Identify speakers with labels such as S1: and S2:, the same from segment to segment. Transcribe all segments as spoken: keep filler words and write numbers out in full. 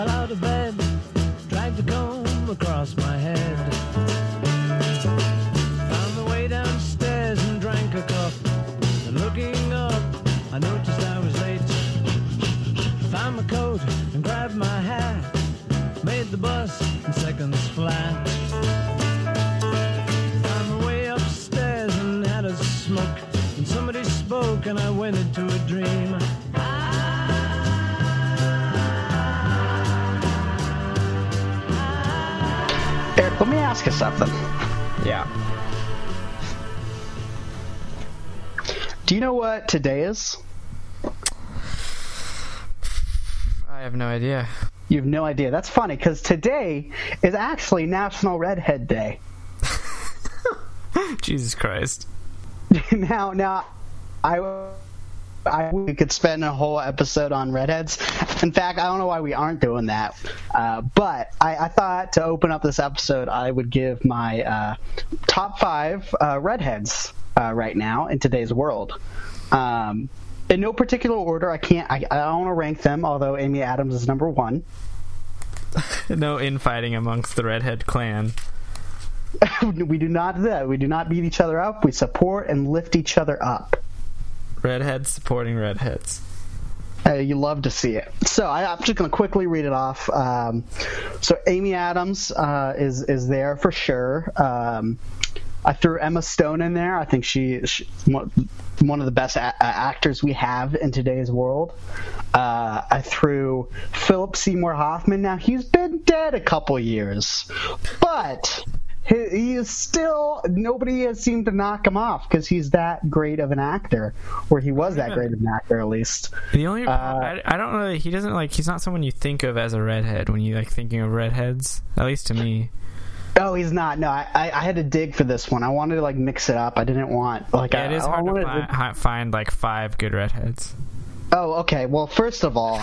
S1: Got out of bed, dragged a comb across my head. Found my way downstairs and drank a cup. And looking up, I noticed I was late. Found my coat and grabbed my hat. Made the bus in seconds flat. Found my way upstairs and had a smoke. And somebody spoke and I went into a dream.
S2: Eric, let me ask you something.
S3: Yeah.
S2: Do you know what today is?
S3: I have no idea.
S2: You have no idea. That's funny, because today is actually National Redhead Day.
S3: Jesus Christ.
S2: now, now, I... I we could spend a whole episode on redheads. In fact, I don't know why we aren't doing that. Uh, but I, I thought to open up this episode, I would give my uh, top five uh, redheads uh, right now in today's world. Um, in no particular order. I can't. I, I don't want to rank them. Although Amy Adams is number one.
S3: No infighting amongst the redhead clan.
S2: We do not do that. We do not beat each other up. We support and lift each other up.
S3: Redheads supporting redheads.
S2: Uh, you love to see it. So I, I'm just going to quickly read it off. Um, so Amy Adams uh, is is there for sure. Um, I threw Emma Stone in there. I think she, she one of the best a- actors we have in today's world. Uh, I threw Philip Seymour Hoffman. Now he's been dead a couple years, but he, he is still, nobody has seemed to knock him off because he's that great of an actor, or he was that great of an actor at least.
S3: The only
S2: uh,
S3: I, I don't really he doesn't like he's not someone you think of as a redhead when you like thinking of redheads, at least to me.
S2: Oh, he's not. No, I, I, I had to dig for this one. I wanted to like mix it up. I didn't want like
S3: yeah,
S2: I,
S3: it is
S2: I
S3: hard to
S2: wanted
S3: fi- to find like five good redheads.
S2: Oh, okay. Well, first of all,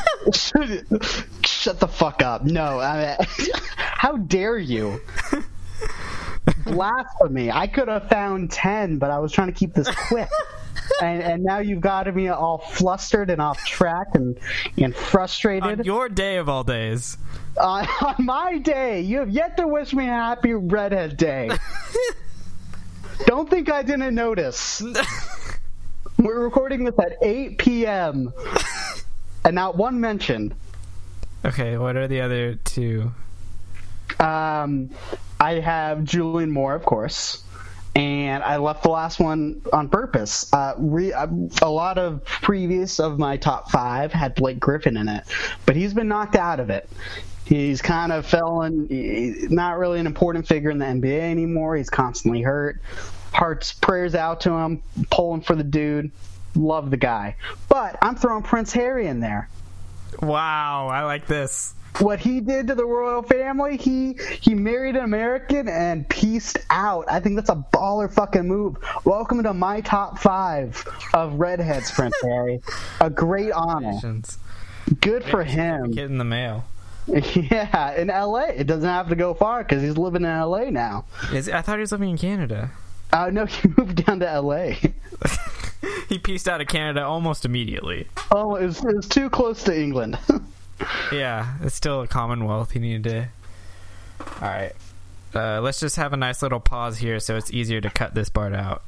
S2: shut the fuck up. No, I mean, how dare you? Blasphemy. I could have found ten, but I was trying to keep this quick. And and now you've got me all flustered and off track and, and frustrated.
S3: On your day of all days.
S2: Uh, on my day. You have yet to wish me a happy redhead day. Don't think I didn't notice. We're recording this at eight p.m. and not one mention.
S3: Okay, what are the other two?
S2: Um, I have Julianne Moore, of course, and I left the last one on purpose. Uh, re- a lot of previous of my top five had Blake Griffin in it, but he's been knocked out of it. He's kind of fell in, not really an important figure in the N B A anymore. He's constantly hurt. Hearts, prayers out to him, pulling for the dude. Love the guy. But I'm throwing Prince Harry in there.
S3: Wow, I like this.
S2: What he did to the royal family, he he married an American and peaced out. I think that's a baller fucking move. Welcome to my top five of redheads, Prince Harry. A great honor. Good for him.
S3: Get in the mail.
S2: Yeah, in L A. It doesn't have to go far because he's living in L A now.
S3: Is, I thought he was living in Canada.
S2: Oh, uh, no, he moved down to L A.
S3: He pieced out of Canada almost immediately.
S2: Oh, it was, it was too close to England.
S3: Yeah, it's still a Commonwealth. He needed to... Alright. Uh, let's just have a nice little pause here so it's easier to cut this part out.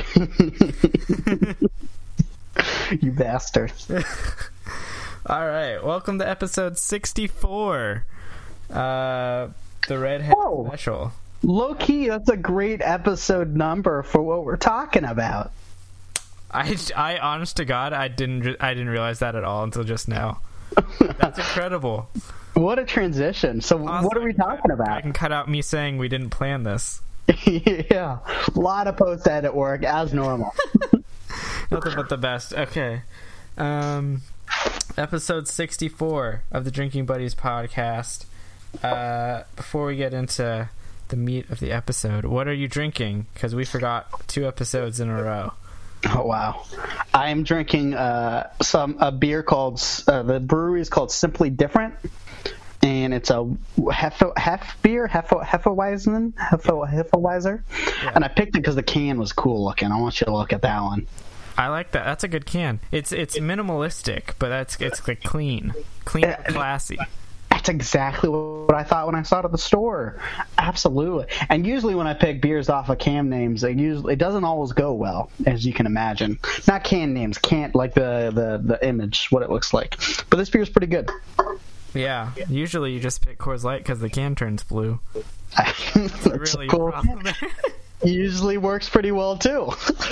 S2: You bastard.
S3: Alright, welcome to episode sixty-four. Uh, the Redhead
S2: Whoa.
S3: Special.
S2: Low key, that's a great episode number for what we're talking about.
S3: I, I honest to God, I didn't I didn't realize that at all until just now. That's incredible.
S2: What a transition. So
S3: Awesome.
S2: What are we talking about?
S3: I can cut out me saying we didn't plan this.
S2: Yeah. A lot of post-edit work, as normal.
S3: Nothing but the best. Okay. Um, episode sixty-four of the Drinking Buddies podcast. Uh, before we get into the meat of the episode, what are you drinking? Because we forgot two episodes in a row.
S2: Oh wow! I am drinking uh, some a beer called uh, the brewery is called Simply Different, and it's a Hefo, Hef beer, Hefo, Hefeweizen, Hefo, Hefeweiser, yeah. And I picked it because the can was cool looking. I want you to look at that one.
S3: I like that. That's a good can. It's it's minimalistic, but that's it's like clean, clean, and classy.
S2: That's exactly what I thought when I saw it at the store. Absolutely. And usually when I pick beers off of can names, it usually it doesn't always go well, as you can imagine. Not can names, can't like the the, the image, what it looks like. But this beer's pretty good.
S3: Yeah. Usually you just pick Coors Light because the can turns blue.
S2: That's
S3: Really
S2: cool.
S3: problem there.
S2: Usually works pretty well too.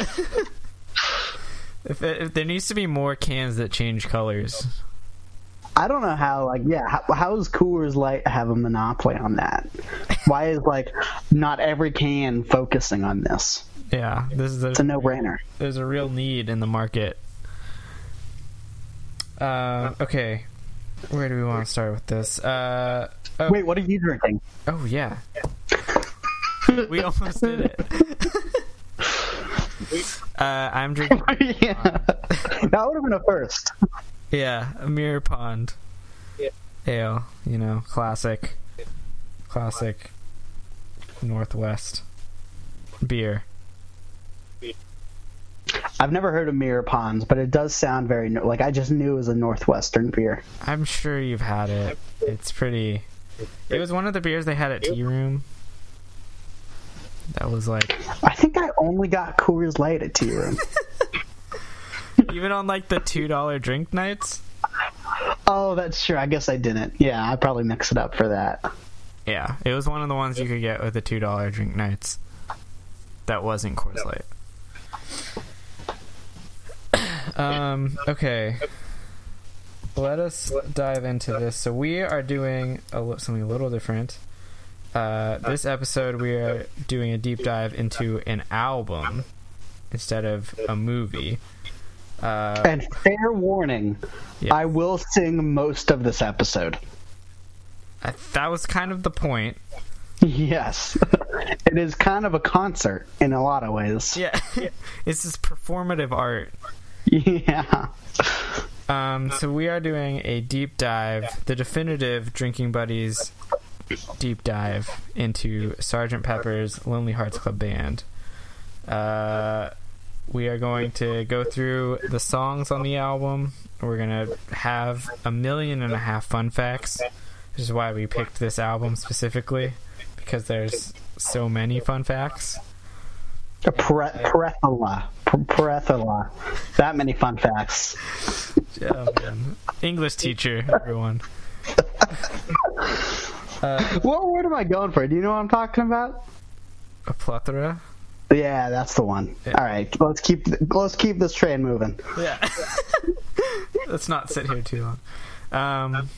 S3: if, it, if there needs to be more cans that change colors.
S2: I don't know how, like, yeah, how, how does Coors Light have a monopoly on that? Why is, like, not every can focusing on this?
S3: Yeah, this is a,
S2: It's a no-brainer.
S3: There's a real need in the market. Uh, okay, where do we want to start with this? Uh, oh,
S2: Wait, what are you drinking?
S3: oh yeah, we almost did it. uh, I'm drinking.
S2: Yeah. That would have been a first.
S3: Yeah, a Mirror Pond
S4: Yeah.
S3: ale. You know, classic, classic Northwest beer.
S2: I've never heard of Mirror Ponds, but it does sound very, no- like, I just knew it was a Northwestern beer.
S3: I'm sure you've had it. It's pretty. It was one of the beers they had at Tea Room. That was like
S2: I think I only got Coors Light at Tea Room.
S3: even on like the two dollar drink nights.
S2: Oh, that's true. I guess I didn't. Yeah, I probably mixed it up for that.
S3: Yeah, it was one of the ones you could get with the two dollar drink nights. That wasn't Coors Light. Um. Okay. Let us dive into this. So we are doing a, li- something a little different. Uh, this episode, we are doing a deep dive into an album instead of a movie. Uh,
S2: And fair warning,
S3: yeah.
S2: I will sing most of this episode.
S3: I, that was kind of the point.
S2: Yes. It is kind of a concert in a lot of ways.
S3: Yeah, it's this performative art.
S2: Yeah.
S3: Um, so we are doing a deep dive, the definitive Drinking Buddies deep dive into Sergeant Pepper's Lonely Hearts Club Band. Uh, we are going to go through the songs on the album. We're going to have a million and a half fun facts, which is why we picked this album specifically, because there's so many fun facts.
S2: A pre- Parethala. Parethala. That many fun facts.
S3: Oh, man. English teacher, everyone. Uh,
S2: What word am I going for? Do you know what I'm talking about?
S3: a plethora?
S2: Yeah, that's the one.
S3: Yeah.
S2: All right, let's keep let's keep this train moving.
S3: Yeah. Let's not sit here too long. Um,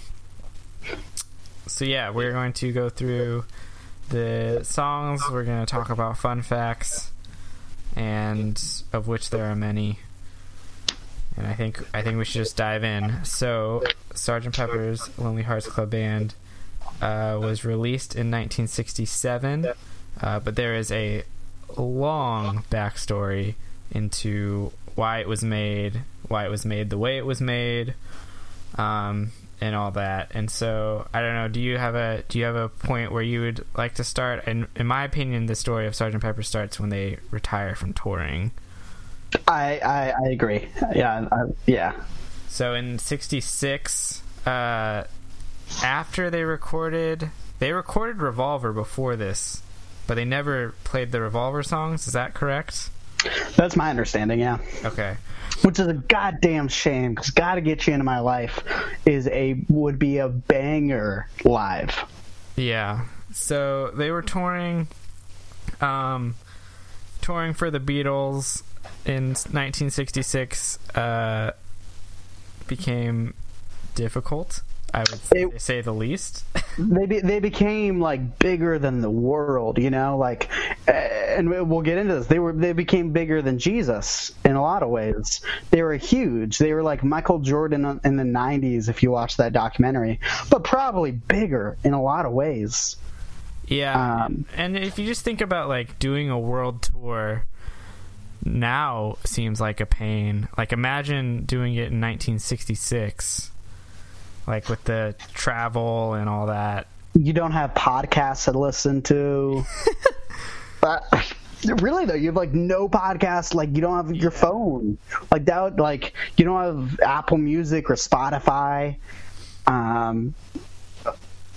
S3: so yeah, we're going to go through the songs. We're going to talk about fun facts, and of which there are many. And I think I think we should just dive in. So, Sergeant Pepper's Lonely Hearts Club Band uh, was released in nineteen sixty-seven, uh, but there is a long backstory into why it was made, why it was made the way it was made, um, and all that. And so, I don't know. Do you have a do you have a point where you would like to start? And in my opinion, the story of Sergeant Pepper starts when they retire from touring.
S2: I I, I agree. Yeah, I, yeah.
S3: So in sixty-six, uh, after they recorded, they recorded Revolver before this, but they never played the Revolver songs. Is that correct?
S2: That's my understanding. Yeah.
S3: Okay.
S2: Which is a goddamn shame, because "Gotta Get You Into My Life" is a would be a banger live.
S3: Yeah. So they were touring, um, touring for the Beatles in nineteen sixty-six. Uh, became difficult, I would say,
S2: It-
S3: say the least.
S2: They be, they became like bigger than the world, you know, like, uh, and we'll get into this. They were they became bigger than Jesus in a lot of ways. They were huge. They were like Michael Jordan in the nineties, if you watch that documentary, but probably bigger in a lot of ways.
S3: Yeah,
S2: Um,
S3: and if you just think about like doing a world tour now seems like a pain. Like imagine doing it in nineteen sixty-six, like with the travel and all that.
S2: You don't have podcasts to listen to. But really though, you have like no podcasts. Like you don't have your phone. Like that. Would, like you don't have Apple Music or Spotify. Um,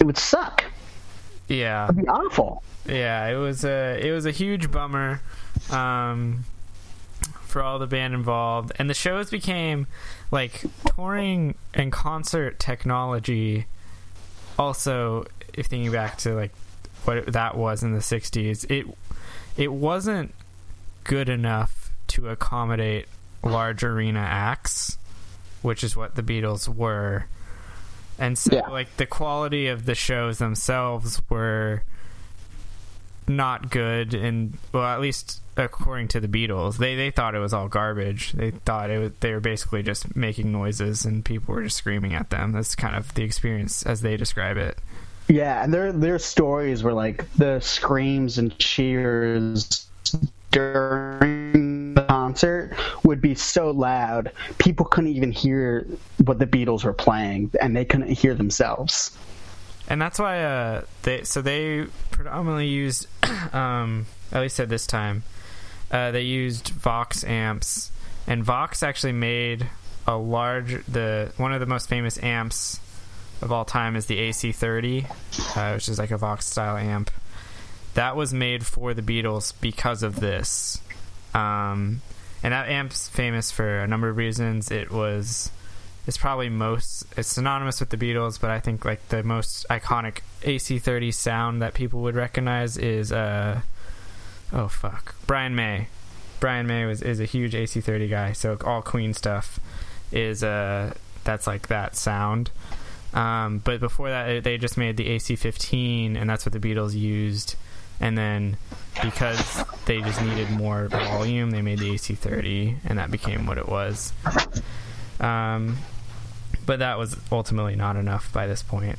S2: it would suck.
S3: Yeah,
S2: it'd be awful.
S3: Yeah, it was a it was a huge bummer um, for all the band involved, and the shows became like touring and concert technology. Also, if thinking back to like what it, that was in the sixties, it it wasn't good enough to accommodate large arena acts, which is what the Beatles were. And so yeah. like the quality of the shows themselves were not good, and well, at least according to the Beatles, they they thought it was all garbage. They thought it was, they were basically just making noises and people were just screaming at them. That's kind of the experience as they describe it.
S2: Yeah, and their their stories were like the screams and cheers during the concert would be so loud people couldn't even hear what the Beatles were playing, and they couldn't hear themselves.
S3: And that's why uh, they so they predominantly used, um, at least at this time, uh, they used Vox amps, and Vox actually made a large the one of the most famous amps of all time is the A C thirty, uh, which is like a Vox style amp. That was made for the Beatles because of this, um, and that amp's famous for a number of reasons. It was It's probably most it's synonymous with the Beatles, but I think like the most iconic A C thirty sound that people would recognize is uh oh fuck Brian May. Brian May was is a huge A C thirty guy, so all Queen stuff is uh that's like that sound. Um, but before that, they just made the A C fifteen, and that's what the Beatles used. And then because they just needed more volume, they made the A C thirty, and that became what it was. Um, but that was ultimately not enough by this point.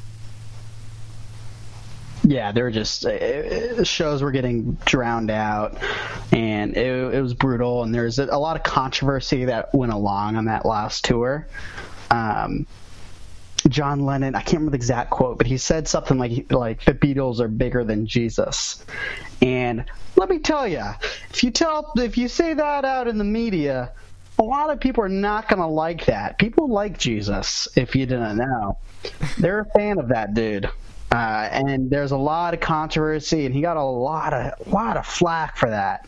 S2: Yeah, they were just uh, shows were getting drowned out, and it, it was brutal. And there's a, a lot of controversy that went along on that last tour. Um, John Lennon, I can't remember the exact quote, but he said something like like the Beatles are bigger than Jesus. And let me tell you, if you tell if you say that out in the media, a lot of people are not going to like that. People like Jesus, if you didn't know. They're a fan of that dude. Uh, and there's a lot of controversy, and he got a lot of lot of flack for that.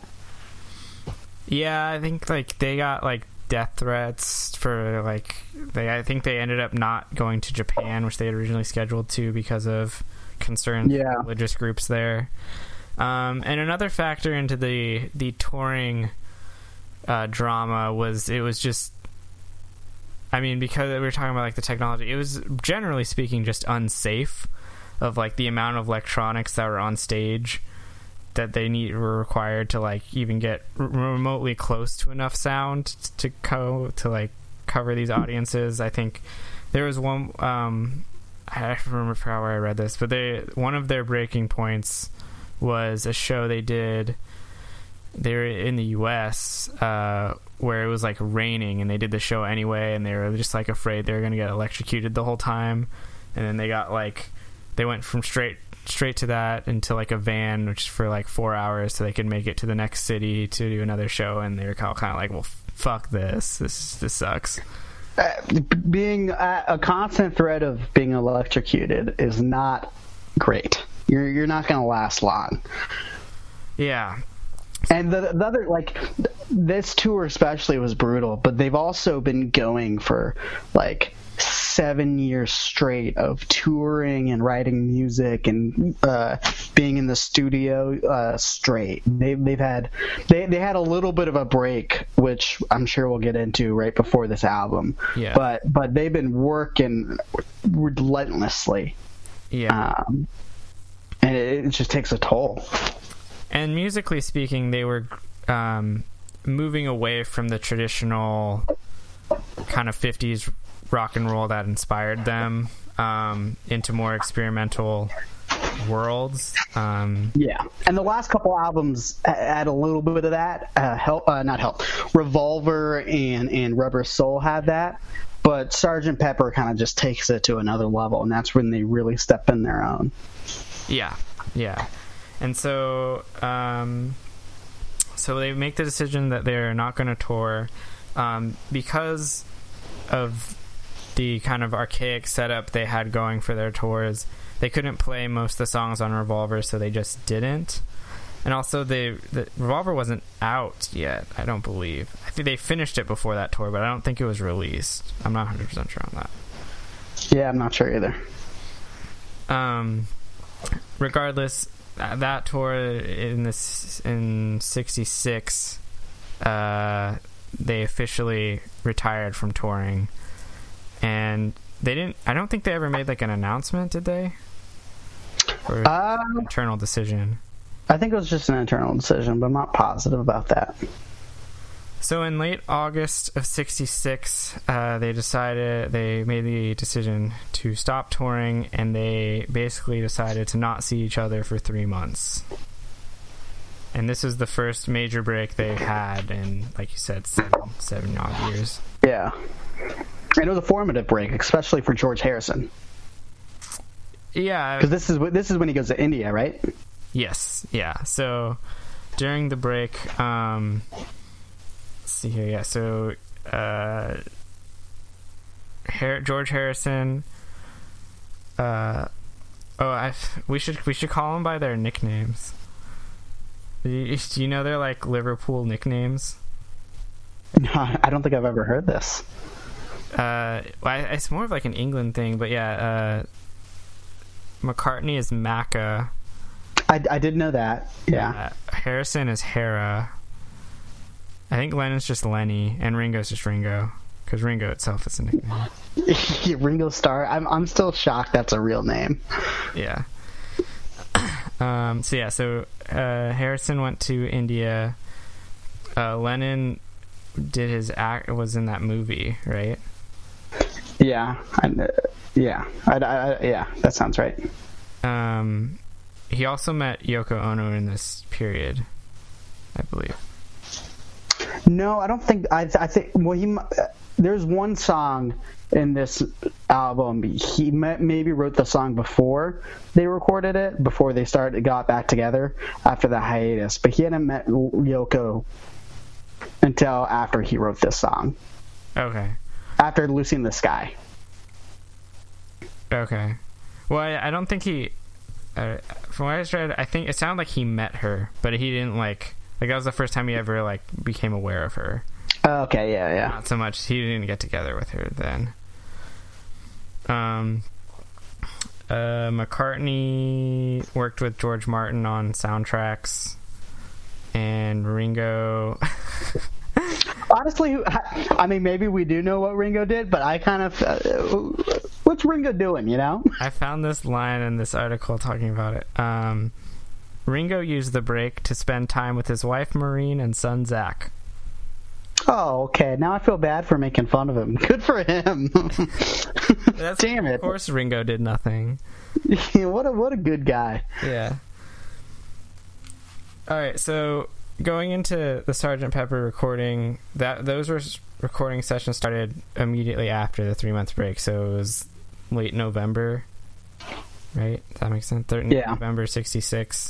S3: Yeah, I think like they got like death threats for like they. I think they ended up not going to Japan, which they had originally scheduled to because of concerns
S2: yeah.
S3: with religious groups there. Um, and another factor into the the touring uh, drama was it was just. I mean, because we were talking about like the technology, it was generally speaking just unsafe. Of like the amount of electronics that were on stage that they need were required to like even get r- remotely close to enough sound to co to like cover these audiences. I think there was one um I don't remember where I read this, but they one of their breaking points was a show they did. They were in the U S uh, where it was like raining, and they did the show anyway, and they were just like afraid they were going to get electrocuted the whole time, and then they got like. They went from straight straight to that into like a van, which for like four hours, so they could make it to the next city to do another show. And they were kind of, kind of like, "Well, fuck this. This this sucks."
S2: Uh, being a, a constant threat of being electrocuted is not great. You're you're not going to last long.
S3: Yeah.
S2: And the, the other like this tour especially was brutal, but they've also been going for like. seven years straight of touring and writing music and uh, being in the studio uh, straight. They've they've had they they had a little bit of a break, which I'm sure we'll get into right before this album.
S3: Yeah.
S2: But but they've been working relentlessly.
S3: Yeah.
S2: Um, and it, it just takes a toll.
S3: And musically speaking, they were um, moving away from the traditional kind of fifties rock and roll that inspired them um, into more experimental worlds. Um,
S2: yeah, and the last couple albums had a little bit of that. Uh, help, uh, not help. Revolver and and Rubber Soul had that, but Sergeant Pepper kind of just takes it to another level, and that's when they really step in their own.
S3: Yeah, yeah, and so um, so they make the decision that they're not going to tour um, because of the kind of archaic setup they had going for their tours. they couldn't play most of the songs on Revolver, so they just didn't. And also, the the Revolver wasn't out yet, I don't believe. I think they finished it before that tour, but I don't think it was released. I'm not one hundred percent sure on that.
S2: Yeah, I'm not sure either.
S3: Um, regardless, that tour in this in sixty-six, uh, they officially retired from touring, and they didn't. I don't think they ever made like an announcement, did they? Or
S2: Um,
S3: an internal decision.
S2: I think it was just an internal decision, but I'm not positive about that.
S3: So in late August of sixty-six, uh, they decided, they made the decision to stop touring, and they basically decided to not see each other for three months. And this is the first major break they had in, like you said, seven, seven odd years.
S2: Yeah. And it was a formative break, especially for George Harrison.
S3: Yeah.
S2: Because this is, this is when he goes to India, right?
S3: Yes, yeah. So during the break, um, let's see here, yeah. So uh, Har- George Harrison. Uh, oh, I we should we should call them by their nicknames. Do you, do you know they're like Liverpool nicknames?
S2: No, I don't think I've ever heard this.
S3: Uh, well, I, it's more of like an England thing, but yeah. Uh, McCartney is Macca.
S2: I, I did know that. Yeah.
S3: Uh, Harrison is Hera. I think Lennon's just Lenny, and Ringo's just Ringo, because Ringo itself is a nickname.
S2: Ringo Starr. I'm I'm still shocked that's a real name.
S3: Yeah. Um. So yeah. So uh, Harrison went to India. Uh, Lennon did his act. Was in that movie, right?
S2: Yeah. I, uh, yeah. I, I, yeah. That sounds right.
S3: Um. He also met Yoko Ono in this period, I believe.
S2: No, I don't think. I, I think. Well, he. There's one song in this album. He maybe wrote the song before they recorded it, before they started got back together after the hiatus. But he hadn't met Yoko until after he wrote this song.
S3: Okay.
S2: After Lucy in the Sky.
S3: Okay. Well, I, I don't think he. Uh, from what I read, I think it sounded like he met her, but he didn't like. Like that was the first time he ever like became aware of her.
S2: Okay, yeah, yeah.
S3: Not so much. He didn't get together with her then. Um. Uh, McCartney worked with George Martin on soundtracks, and Ringo.
S2: Honestly, I mean, maybe we do know what Ringo did, but I kind of, uh, what's Ringo doing, you know?
S3: I found this line in this article talking about it. Um, Ringo used the break to spend time with his wife Maureen and son Zach.
S2: Oh, okay. Now I feel bad for making fun of him. Good for him.
S3: That's,
S2: Damn it.
S3: Of course Ringo did nothing.
S2: what a what a good guy.
S3: Yeah. All right, so going into the Sergeant Pepper recording, that those were recording sessions started immediately after the three month break, so it was late November, right? Does that make sense? third
S2: Yeah.
S3: November sixty-six.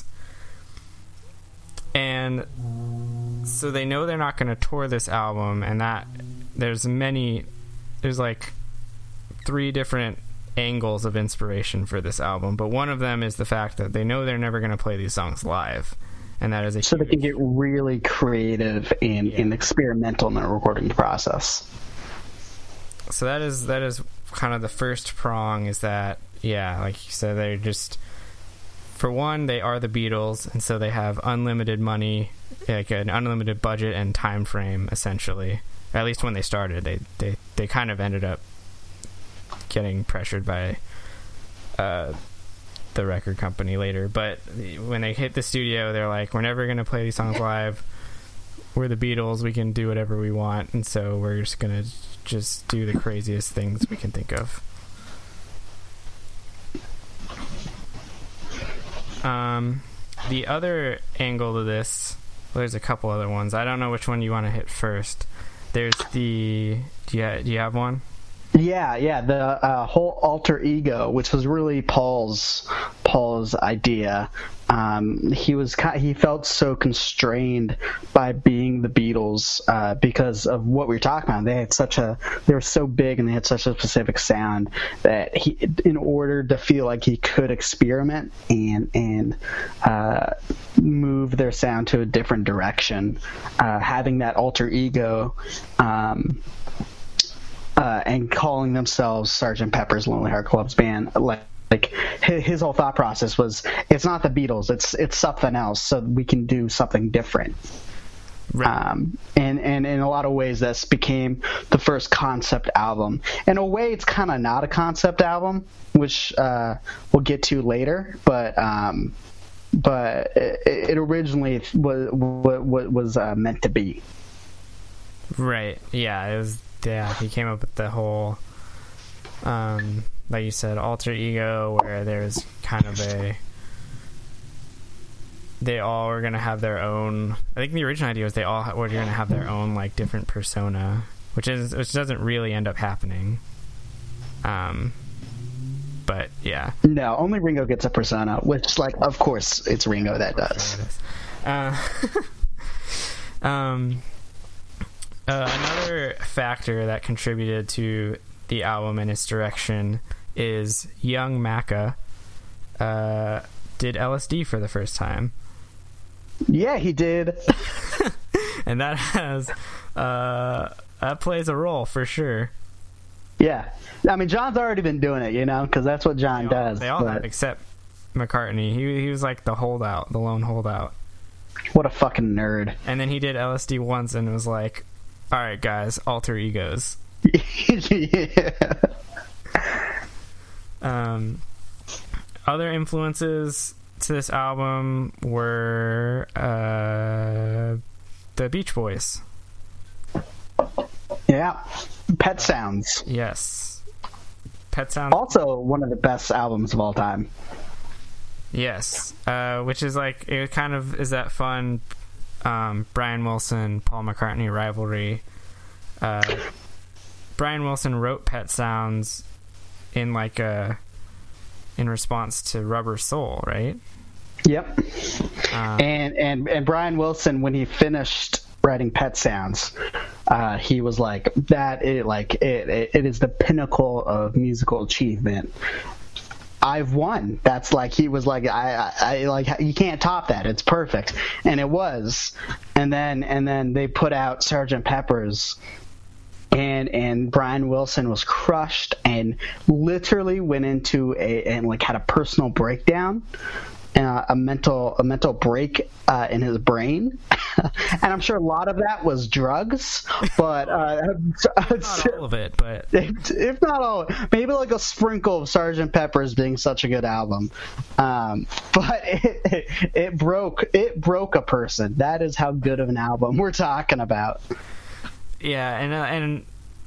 S3: And so they know they're not going to tour this album, and that there's many, there's like three different angles of inspiration for this album, but one of them is the fact that they know they're never going to play these songs live. And that is a
S2: so
S3: huge,
S2: they can get really creative and,
S3: Yeah.
S2: and experimental in the recording process.
S3: so that is that is kind of the first prong, is that, yeah, like you said, they're just, for one, they are the Beatles, and so they have unlimited money, like an unlimited budget and time frame, essentially. At least when they started, they they, they kind of ended up getting pressured by uh the record company later, but when they hit the studio, they're like, we're never going to play these songs live. We're the Beatles. We can do whatever we want, and so we're just going to just do the craziest things we can think of. Um, the other angle to this, well, there's a couple other ones. I don't know which one you want to hit first. There's the, do you, do you have one?
S2: Yeah, yeah, the uh, whole alter ego, which was really Paul's Paul's idea. Um, he was he felt so constrained by being the Beatles uh, because of what we were talking about. They had such a they were so big and they had such a specific sound that he, in order to feel like he could experiment and and uh, move their sound to a different direction, uh, having that alter ego. Um, uh, and calling themselves Sergeant Pepper's Lonely Hearts Club Band, like. Like his whole thought process was, it's not the Beatles, it's it's something else, so we can do something different. Right. Um, and, and in a lot of ways, this became the first concept album. In a way, it's kind of not a concept album, which uh, we'll get to later. But um, but it, it originally was was, was uh, meant to be.
S3: Right. Yeah. It was. Yeah. He came up with the whole. Um, like you said, alter ego, where there's kind of a they all are going to have their own. I think the original idea was they all were going to have their own like different persona, which is which doesn't really end up happening. Um, but yeah,
S2: no, only Ringo gets a persona, which like of course it's Ringo that does.
S3: Uh, um, uh, another factor that contributed to the album and its direction is young Macca uh, did L S D for the first time.
S2: Yeah, he did.
S3: And that has uh, that plays a role for sure.
S2: Yeah, I mean John's already been doing it, you know, because that's what John
S3: they all,
S2: does.
S3: They all
S2: but...
S3: have, except McCartney. He he was like the holdout, the lone holdout.
S2: What a fucking nerd.
S3: And then he did L S D once and was like, "All right, guys, alter egos."
S2: Yeah.
S3: Um, other influences to this album were uh, the Beach Boys.
S2: Yeah, Pet Sounds.
S3: Yes, Pet Sounds.
S2: Also, one of the best albums of all time.
S3: Yes, uh, which is like it kind of is that fun um, Brian Wilson, Paul McCartney rivalry. Uh, Brian Wilson wrote Pet Sounds in like a in response to Rubber Soul, right?
S2: Yep.
S3: Um,
S2: and and and Brian Wilson, when he finished writing Pet Sounds, uh, he was like, "That it like it, it it is the pinnacle of musical achievement. I've won." That's like he was like, I, I, I like you can't top that. It's perfect, and it was. And then and then they put out Sergeant Pepper's. And and Brian Wilson was crushed and literally went into a and like had a personal breakdown, uh, a mental a mental break uh, in his brain, and I'm sure a lot of that was drugs, but uh,
S3: not all of it, but
S2: if, if not all, maybe like a sprinkle of Sergeant Pepper's being such a good album, um, but it, it it broke it broke a person. That is how good of an album we're talking about.
S3: Yeah, and uh,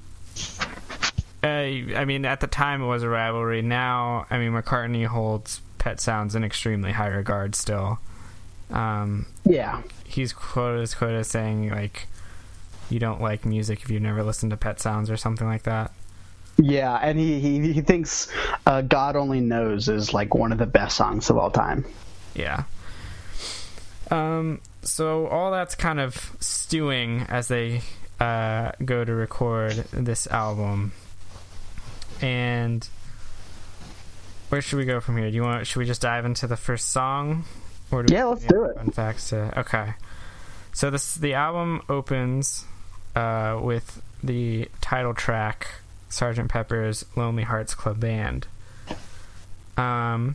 S3: and uh, I mean, at the time it was a rivalry. Now, I mean, McCartney holds Pet Sounds in extremely high regard still. Um,
S2: yeah,
S3: he's quoted as quoted as saying like, "You don't like music if you've never listened to Pet Sounds" or something like that.
S2: Yeah, and he he, he thinks uh, "God Only Knows" is like one of the best songs of all time.
S3: Yeah. Um. So all that's kind of stewing as they. Uh, go to record this album, and where should we go from here? Do you want? Should we just dive into the first song, or do
S2: yeah,
S3: we
S2: let's do it.
S3: Fun facts to okay. So this the album opens uh, with the title track, Sergeant Pepper's Lonely Hearts Club Band. Um,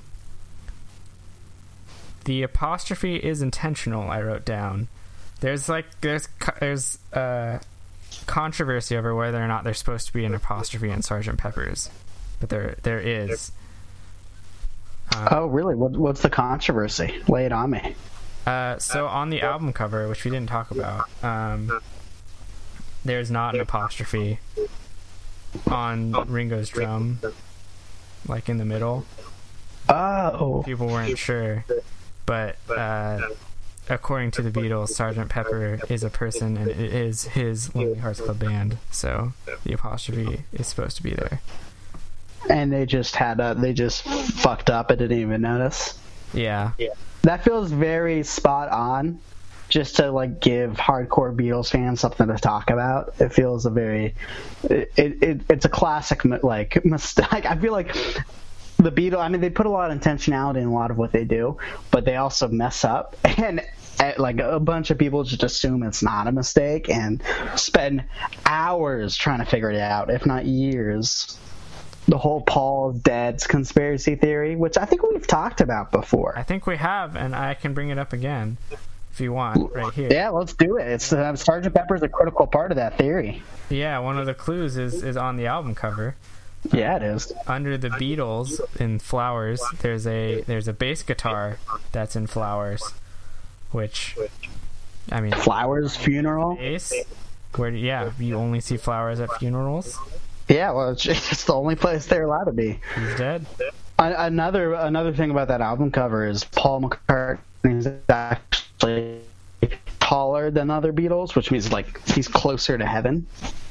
S3: the apostrophe is intentional. I wrote down. There's like there's there's uh. controversy over whether or not there's supposed to be an apostrophe in Sergeant Pepper's, but there there is. Um,
S2: oh, really? What, what's the controversy? Lay it on me.
S3: Uh, so on the album cover, which we didn't talk about, um, there's not an apostrophe on Ringo's drum, like in the middle.
S2: Oh.
S3: People weren't sure, but uh, according to the Beatles, Sergeant Pepper is a person, and it is his Lonely Hearts Club Band, so the apostrophe is supposed to be there.
S2: and they just had a they just fucked up and didn't even notice.
S3: Yeah.
S2: That feels very spot on, just to like give hardcore Beatles fans something to talk about. It feels a very, it, it it's a classic like mistake. I feel like the Beatles. I mean, they put a lot of intentionality in a lot of what they do, but they also mess up, and like a bunch of people just assume it's not a mistake and spend hours trying to figure it out, if not years. The whole Paul's dead conspiracy theory, which I think we've talked about before.
S3: I think we have, and I can bring it up again if you want, right here.
S2: Yeah, let's do it. It's uh, Sergeant Pepper's a critical part of that theory.
S3: Yeah, one of the clues is, is on the album cover.
S2: Yeah, it is.
S3: Under the Beatles in Flowers, there's a there's a bass guitar that's in Flowers, which, I mean...
S2: Flowers funeral?
S3: Bass, where, yeah, you only see flowers at funerals.
S2: Yeah, well, it's, it's the only place they're allowed to be.
S3: He's dead.
S2: Another another thing about that album cover is Paul McCartney's actually taller than other Beatles, which means like he's closer to heaven.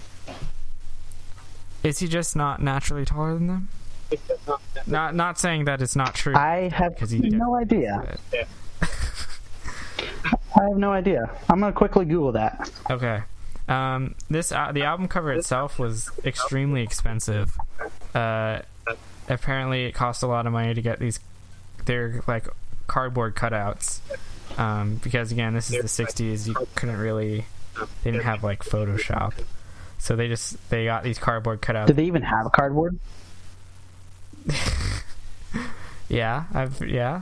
S3: Is he just not naturally taller than them? Not not saying that it's not true.
S2: I have no idea. I have no idea. I'm gonna quickly Google that.
S3: Okay. Um, this uh, the album cover itself was extremely expensive. Uh, apparently, it cost a lot of money to get these. They're like cardboard cutouts. Um, because again, this is the sixties. You couldn't really. They didn't have like Photoshop, so they just they got these cardboard cutouts.
S2: Did they even have a cardboard?
S3: yeah, I've yeah.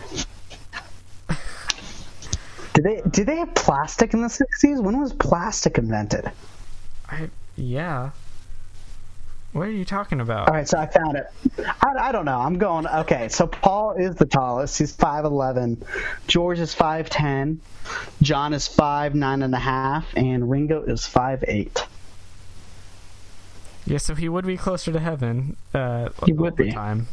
S2: Did they did they have plastic in the sixties? When was plastic invented?
S3: I yeah. What are you talking about?
S2: All right, so I found it. I, I don't know. I'm going. Okay, so Paul is the tallest. He's five eleven. George is five ten. John is five nine and a half, and Ringo is five eight.
S3: Yeah, so he would be closer to heaven. Uh,
S2: he would be.
S3: Time.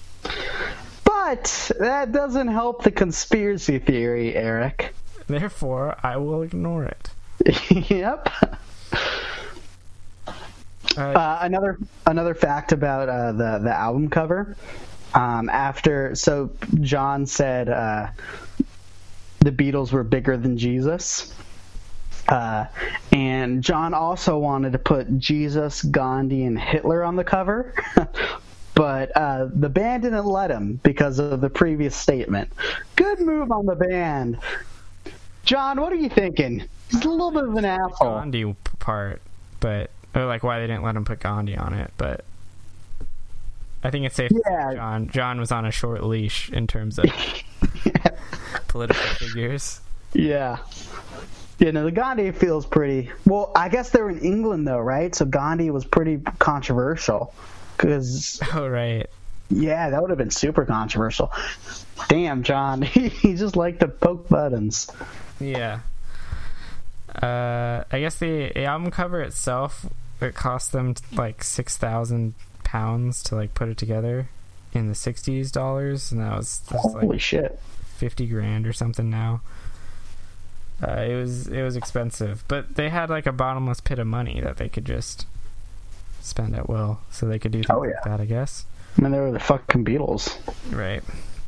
S2: But that doesn't help the conspiracy theory, Eric.
S3: Therefore, I will ignore it.
S2: Yep.
S3: Uh,
S2: uh, another another fact about uh, the the album cover. Um, after so John said uh, the Beatles were bigger than Jesus, uh, and John also wanted to put Jesus, Gandhi, and Hitler on the cover. But uh, the band didn't let him because of the previous statement. Good move on the band. John, what are you thinking? He's a little bit of an asshole.
S3: Gandhi part, but or like why they didn't let him put Gandhi on it, but I think it's safe to
S2: yeah.
S3: say John John was on a short leash in terms of yeah. political figures.
S2: Yeah. You know, the Gandhi feels pretty... Well, I guess they were in England, though, right? So Gandhi was pretty controversial. Cause,
S3: oh, right.
S2: Yeah, that would have been super controversial. Damn, John. He just liked to poke buttons.
S3: Yeah. Uh, I guess the, the album cover itself, it cost them like six thousand pounds to like put it together in the sixties dollars, and that was, that was
S2: holy
S3: like
S2: shit,
S3: fifty grand or something now. Uh, it was it was expensive, but they had like a bottomless pit of money that they could just spend at will, so they could do things
S2: oh, yeah.
S3: like that, I guess.
S2: I mean, they were the fucking Beatles,
S3: right?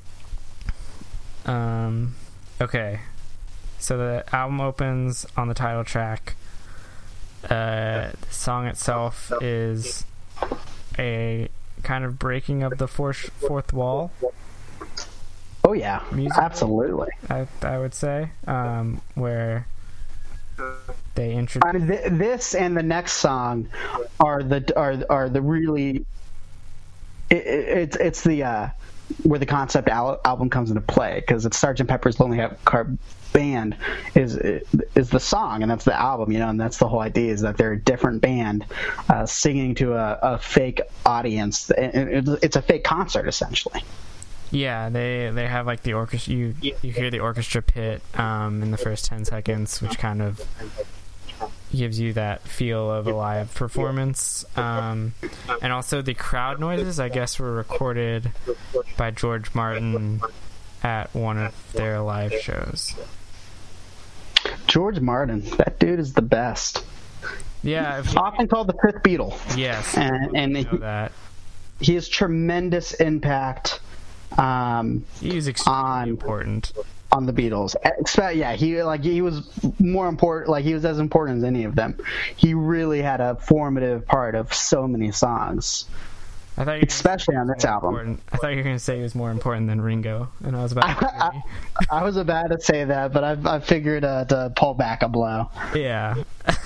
S3: Um, okay. So the album opens on the title track. Uh, the song itself is a kind of breaking of the fourth, fourth wall.
S2: Oh yeah,
S3: Music,
S2: absolutely.
S3: I I would say, um, where they introduce.
S2: I mean, th- this and the next song are the are are the really. It, it, it's it's the uh, where the concept al- album comes into play, because it's Sergeant Pepper's Lonely Hearts Band is is the song, and that's the album, you know, and that's the whole idea, is that they're a different band uh, singing to a, a fake audience. It, it, it's a fake concert essentially.
S3: Yeah, they they have like the orchestra. You you hear the orchestra pit um, in the first ten seconds, which kind of gives you that feel of a live performance. Um, and also the crowd noises, I guess, were recorded by George Martin at one of their live shows.
S2: George Martin, that dude is the best.
S3: Yeah,
S2: often called the fifth Beatle.
S3: Yes,
S2: and, and
S3: know
S2: he,
S3: that.
S2: he has tremendous impact um,
S3: He's extremely
S2: on
S3: important.
S2: on the Beatles. Expect, yeah, he like he was more important. Like he was as important as any of them. He really had a formative part of so many songs.
S3: I thought you
S2: especially on this album.
S3: Important. I thought you were going to say he was more important than Ringo, and I was about to
S2: I, I, I was about to say that, but I, I figured uh, to pull back a blow.
S3: Yeah.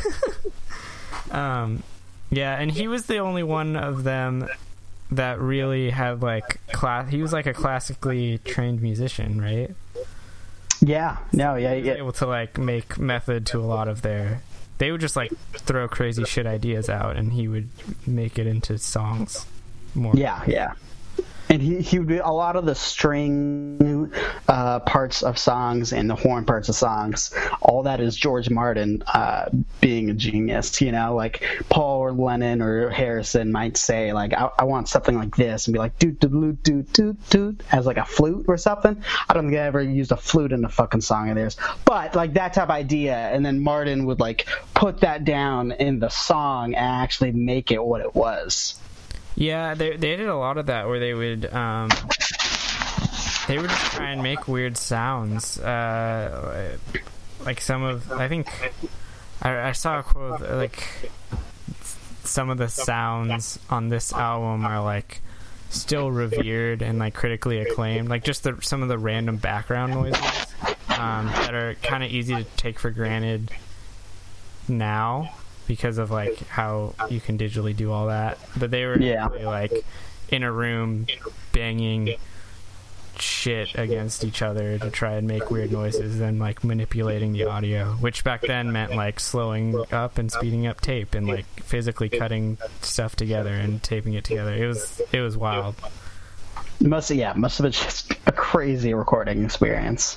S3: um, yeah, and he was the only one of them that really had like class. He was like a classically trained musician, right?
S2: Yeah. No. Yeah.
S3: He was
S2: yeah.
S3: able to like make method to a lot of their. They would just like throw crazy shit ideas out, and he would make it into songs. More.
S2: Yeah, yeah. And he, he would be a lot of the string uh, parts of songs and the horn parts of songs. All that is George Martin uh, being a genius. You know, like Paul or Lennon or Harrison might say, like, I, I want something like this, and be like, doot doot doot doot doot, as like a flute or something. I don't think I ever used a flute in a fucking song of theirs, but like that type of idea. And then Martin would like put that down in the song and actually make it what it was.
S3: Yeah, they they did a lot of that where they would um, they would just try and make weird sounds. Uh, like some of I think I, I saw a quote like some of the sounds on this album are like still revered and like critically acclaimed. Like just the some of the random background noises um, that are kind of easy to take for granted now, because of like how you can digitally do all that, but they were
S2: yeah.
S3: really, like in a room banging shit against each other to try and make weird noises and like manipulating the audio, which back then meant like slowing up and speeding up tape and like physically cutting stuff together and taping it together. It was it was wild.
S2: Must yeah, must have been just a crazy recording experience.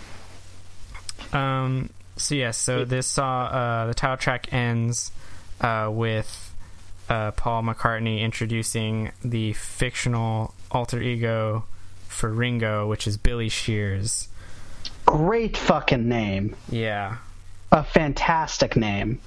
S3: Um. So yes, so this saw uh, the title track ends uh, with uh, Paul McCartney introducing the fictional alter ego for Ringo, which is Billy Shears.
S2: Great fucking name.
S3: Yeah.
S2: A fantastic name.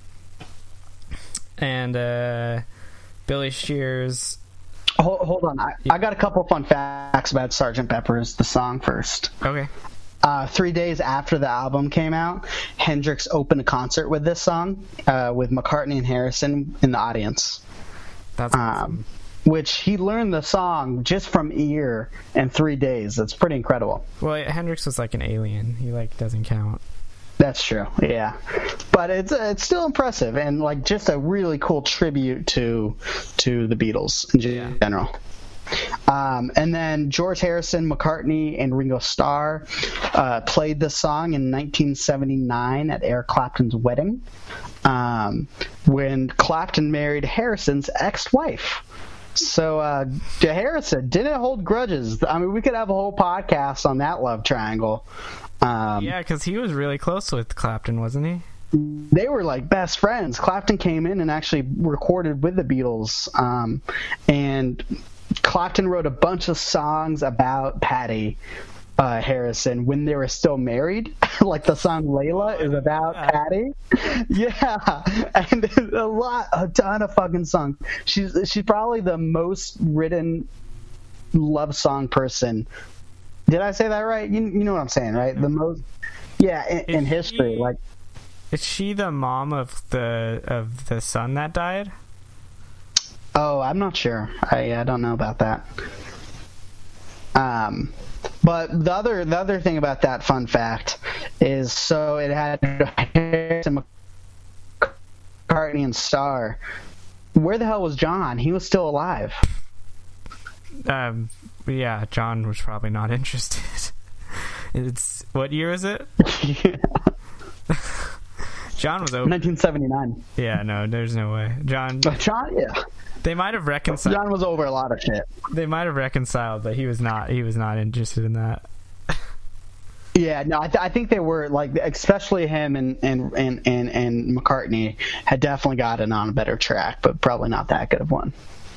S3: And uh, Billy Shears...
S2: Hold, hold on. I, I got a couple fun facts about Sergeant Pepper's, the song first.
S3: Okay.
S2: Uh, three days after the album came out, Hendrix opened a concert with this song, uh, with McCartney and Harrison in the audience.
S3: That's awesome.
S2: Um, which he learned the song just from ear in three days. That's pretty incredible.
S3: Well, Hendrix was like an alien. He like doesn't count.
S2: That's true, yeah. But it's uh, it's still impressive and like just a really cool tribute to to the Beatles in
S3: Yeah.
S2: general. Um, and then George Harrison, McCartney, and Ringo Starr uh, played this song in nineteen seventy-nine at Eric Clapton's wedding, um, when Clapton married Harrison's ex-wife. So uh, Harrison didn't hold grudges. I mean, we could have a whole podcast on that love triangle. Um,
S3: Yeah, because he was really close with Clapton, wasn't he?
S2: They were like best friends. Clapton came in and actually recorded with the Beatles, um, and Clapton wrote a bunch of songs about Patty uh, Harrison when they were still married. Like the song Layla is about
S3: yeah.
S2: Patty. Yeah, and a lot, a ton of fucking songs. She's she's probably the most written love song person. Did I say that right? You you know what I'm saying, right? The most, yeah, in, in history.
S3: She,
S2: like,
S3: is she the mom of the of the son that died?
S2: Oh, I'm not sure. I, I don't know about that. Um, but the other the other thing about that fun fact is, so it had Harrison, McCartney, and Starr. Where the hell was John? He was still alive.
S3: Um, yeah, John was probably not interested. It's what year is it? John was over.
S2: nineteen seventy-nine.
S3: Yeah, no, there's no way. John.
S2: John, yeah.
S3: They might have reconciled.
S2: John was over a lot of shit.
S3: They might have reconciled, but he was not. He was not interested in that.
S2: Yeah, no, I, th- I think they were like, especially him and and, and, and and McCartney had definitely gotten on a better track, but probably not that good of one.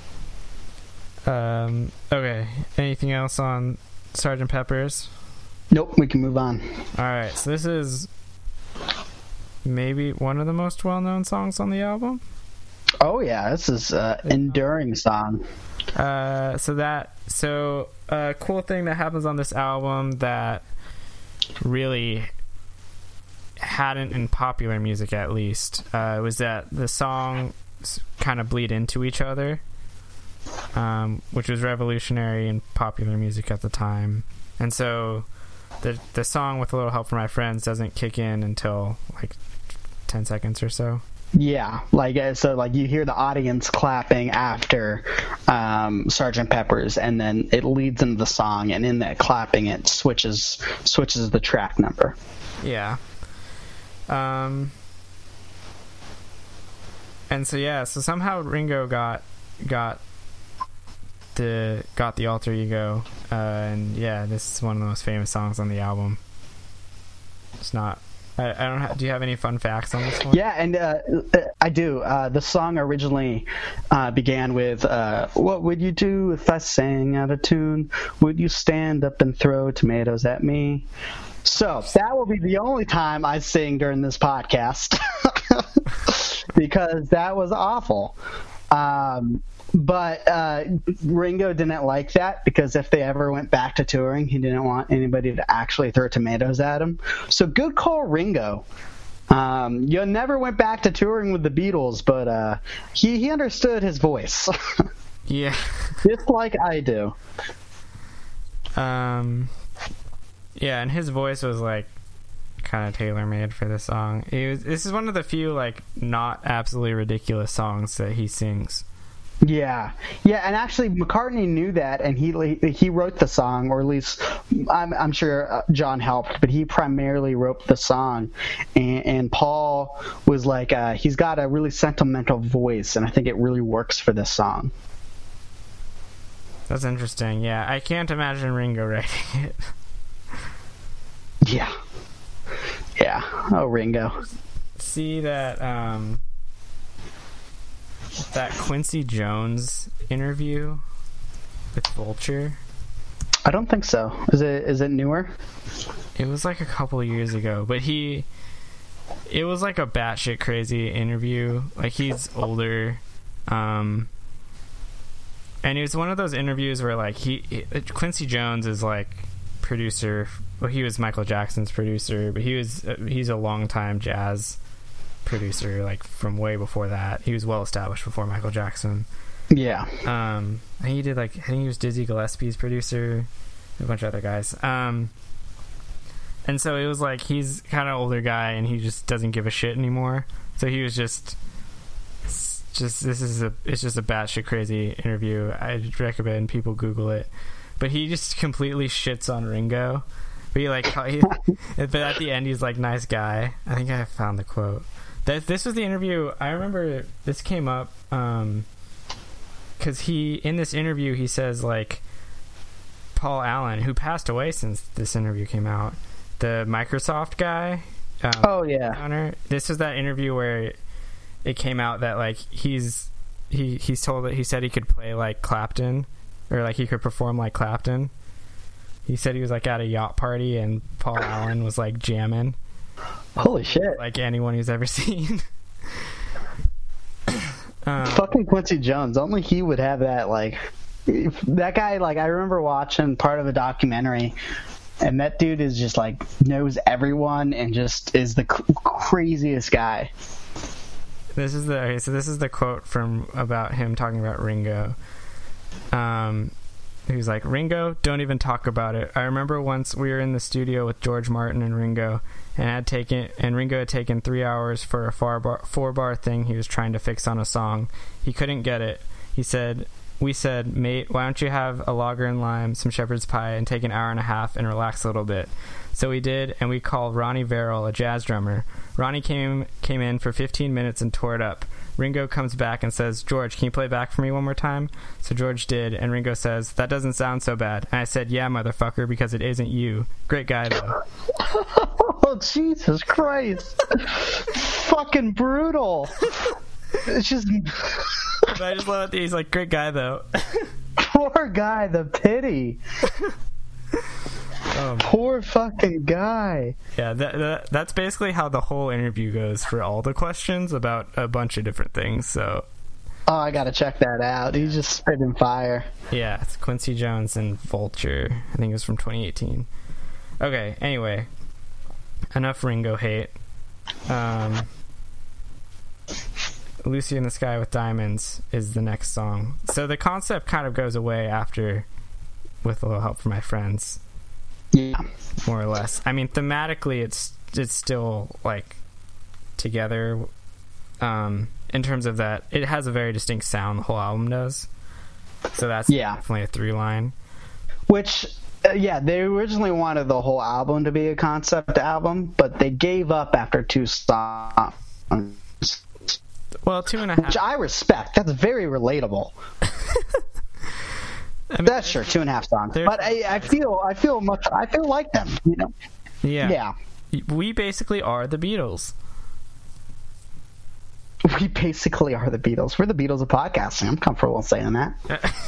S3: Um. Okay. Anything else on Sergeant Pepper's?
S2: Nope. We can move on.
S3: All right. So this is maybe one of the most well-known songs on the album.
S2: Oh yeah, this is an enduring song.
S3: Uh, so that so a uh, cool thing that happens on this album that really hadn't in popular music, at least, uh, was that the songs kind of bleed into each other, um, which was revolutionary in popular music at the time. And so the the song "With a Little Help from My Friends" doesn't kick in until like ten seconds or so.
S2: Yeah, like uh, so, like you hear the audience clapping after um, Sergeant Pepper's, and then it leads into the song, and in that clapping, it switches switches the track number.
S3: Yeah. Um. And so yeah, so somehow Ringo got got the got the alter ego, uh, and yeah, this is one of the most famous songs on the album. It's not. I, I don't. Have, do you have any fun facts on this one?
S2: Yeah, and uh, I do. Uh, the song originally uh, began with, uh, "What would you do if I sang out of tune? Would you stand up and throw tomatoes at me?" So that will be the only time I sing during this podcast because that was awful. Um, But uh, Ringo didn't like that because if they ever went back to touring, he didn't want anybody to actually throw tomatoes at him. So good call, Ringo. Um, you never went back to touring with the Beatles, but uh, he, he understood his voice.
S3: Yeah.
S2: Just like I do.
S3: Um. Yeah, and his voice was like kind of tailor-made for this song. It was, this is one of the few like not absolutely ridiculous songs that he sings.
S2: Yeah, yeah, and actually McCartney knew that, and he he wrote the song, or at least I'm, I'm sure John helped, but he primarily wrote the song, and, and Paul was like, uh, he's got a really sentimental voice, and I think it really works for this song.
S3: That's interesting. Yeah, I can't imagine Ringo writing it.
S2: Yeah, yeah. Oh, Ringo.
S3: See that um. that Quincy Jones interview with Vulture?
S2: I don't think so. Is it is it newer?
S3: It was like a couple of years ago, but he it was like a batshit crazy interview. Like he's older, um, and it was one of those interviews where like he, he Quincy Jones is like producer. Well, he was Michael Jackson's producer, but he was uh, he's a longtime jazz producer, like from way before that. He was well established before Michael Jackson.
S2: Yeah.
S3: Um, I think he did like I think he was Dizzy Gillespie's producer, a bunch of other guys. Um, and so it was like he's kind of older guy, and he just doesn't give a shit anymore. So he was just, just this is a it's just a batshit crazy interview. I'd recommend people Google it. But he just completely shits on Ringo. But he like, he, but at the end he's like, nice guy. I think I found the quote. That this was the interview. I remember this came up um, because he in this interview he says like Paul Allen, who passed away since this interview came out, the Microsoft guy. Um,
S2: oh yeah.
S3: Connor, this was that interview where it came out that like he's he he's told that he said he could play like Clapton, or like he could perform like Clapton. He said he was like at a yacht party and Paul Allen was like jamming.
S2: Holy shit.
S3: Like anyone who's ever seen. um,
S2: Fucking Quincy Jones. Only he would have that, like... That guy, like, I remember watching part of a documentary, and that dude is just, like, knows everyone and just is the c- craziest guy.
S3: This is the... Okay, so this is the quote from about him talking about Ringo. Um... He was like, Ringo, don't even talk about it. I remember once we were in the studio with George Martin and Ringo, and had taken and Ringo had taken three hours for a four bar, four bar thing he was trying to fix on a song. He couldn't get it. He said, we said, mate, why don't you have a lager and lime, some shepherd's pie, and take an hour and a half and relax a little bit. So we did, and we called Ronnie Verrill, a jazz drummer. Ronnie came came in for fifteen minutes and tore it up. Ringo comes back and says, George, can you play back for me one more time? So George did, and Ringo says, that doesn't sound so bad. And I said, yeah, motherfucker, because it isn't you. Great guy, though.
S2: Oh, Jesus Christ. Fucking brutal. It's just...
S3: But I just love it. He's like, great guy, though.
S2: Poor guy, the pity.
S3: Oh,
S2: poor fucking guy.
S3: Yeah, that, that that's basically how the whole interview goes for all the questions about a bunch of different things. So
S2: Oh, I gotta check that out. He's just spitting fire.
S3: Yeah, it's Quincy Jones and Vulture. I think it was from twenty eighteen. Okay, anyway. Enough Ringo hate. Um, Lucy in the Sky with Diamonds is the next song. So the concept kind of goes away after With a Little Help from My Friends.
S2: Yeah.
S3: More or less. I mean, thematically, it's it's still, like, together. Um, in terms of that, it has a very distinct sound, the whole album does. So that's
S2: yeah.
S3: definitely a through line.
S2: Which, uh, yeah, they originally wanted the whole album to be a concept album, but they gave up after two songs.
S3: Well, two and a half.
S2: Which I respect. That's very relatable. I mean, that's sure, two and a half songs. But I, I feel, I feel much, I feel like them. You know?
S3: Yeah.
S2: Yeah.
S3: We basically are the Beatles.
S2: We basically are the Beatles. We're the Beatles of podcasting. I'm comfortable saying that.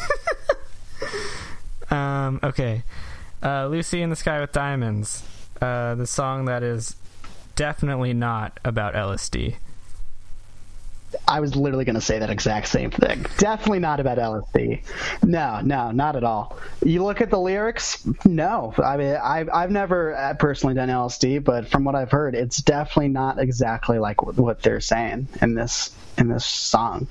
S3: um. Okay. Uh, Lucy in the Sky with Diamonds. Uh, the song that is definitely not about L S D.
S2: I was literally going to say that exact same thing. Definitely not about L S D. No, no, not at all. You look at the lyrics, no. I mean, I've, I've never personally done L S D, but from what I've heard, it's definitely not exactly like what they're saying in this in this song.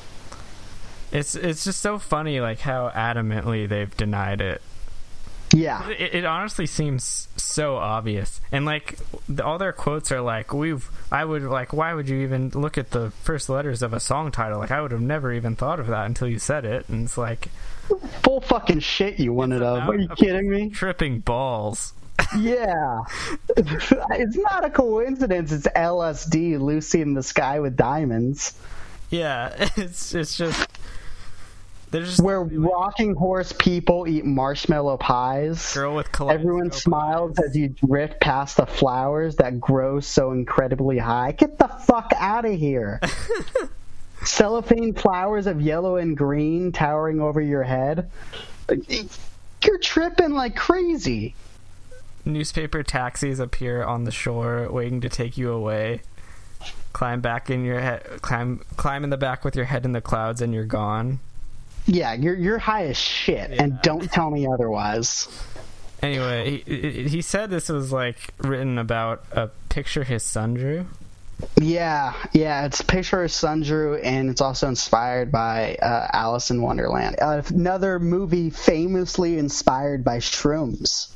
S3: It's it's just so funny, like how adamantly they've denied it.
S2: Yeah,
S3: it, it honestly seems so obvious, and like all their quotes are like, "We've." I would like, why would you even look at the first letters of a song title? Like, I would have never even thought of that until you said it, and it's like,
S2: full fucking shit you wanted of. Are you kidding me?
S3: Tripping balls.
S2: Yeah, it's not a coincidence. It's L S D, Lucy in the Sky with Diamonds.
S3: Yeah, it's it's just. Just
S2: where rocking horse people eat marshmallow pies.
S3: Girl with
S2: Everyone smiles pies. As you drift past the flowers that grow so incredibly high. Get the fuck out of here. Cellophane flowers of yellow and green towering over your head. You're tripping like crazy.
S3: Newspaper taxis appear on the shore waiting to take you away. Climb back in your head. Climb, climb in the back with your head in the clouds and you're gone.
S2: Yeah, you're you're high as shit, yeah. And don't tell me otherwise.
S3: Anyway, he, he said this was like written about a picture his son drew.
S2: Yeah, yeah, it's a picture his son drew, and it's also inspired by uh, Alice in Wonderland, uh, another movie famously inspired by shrooms.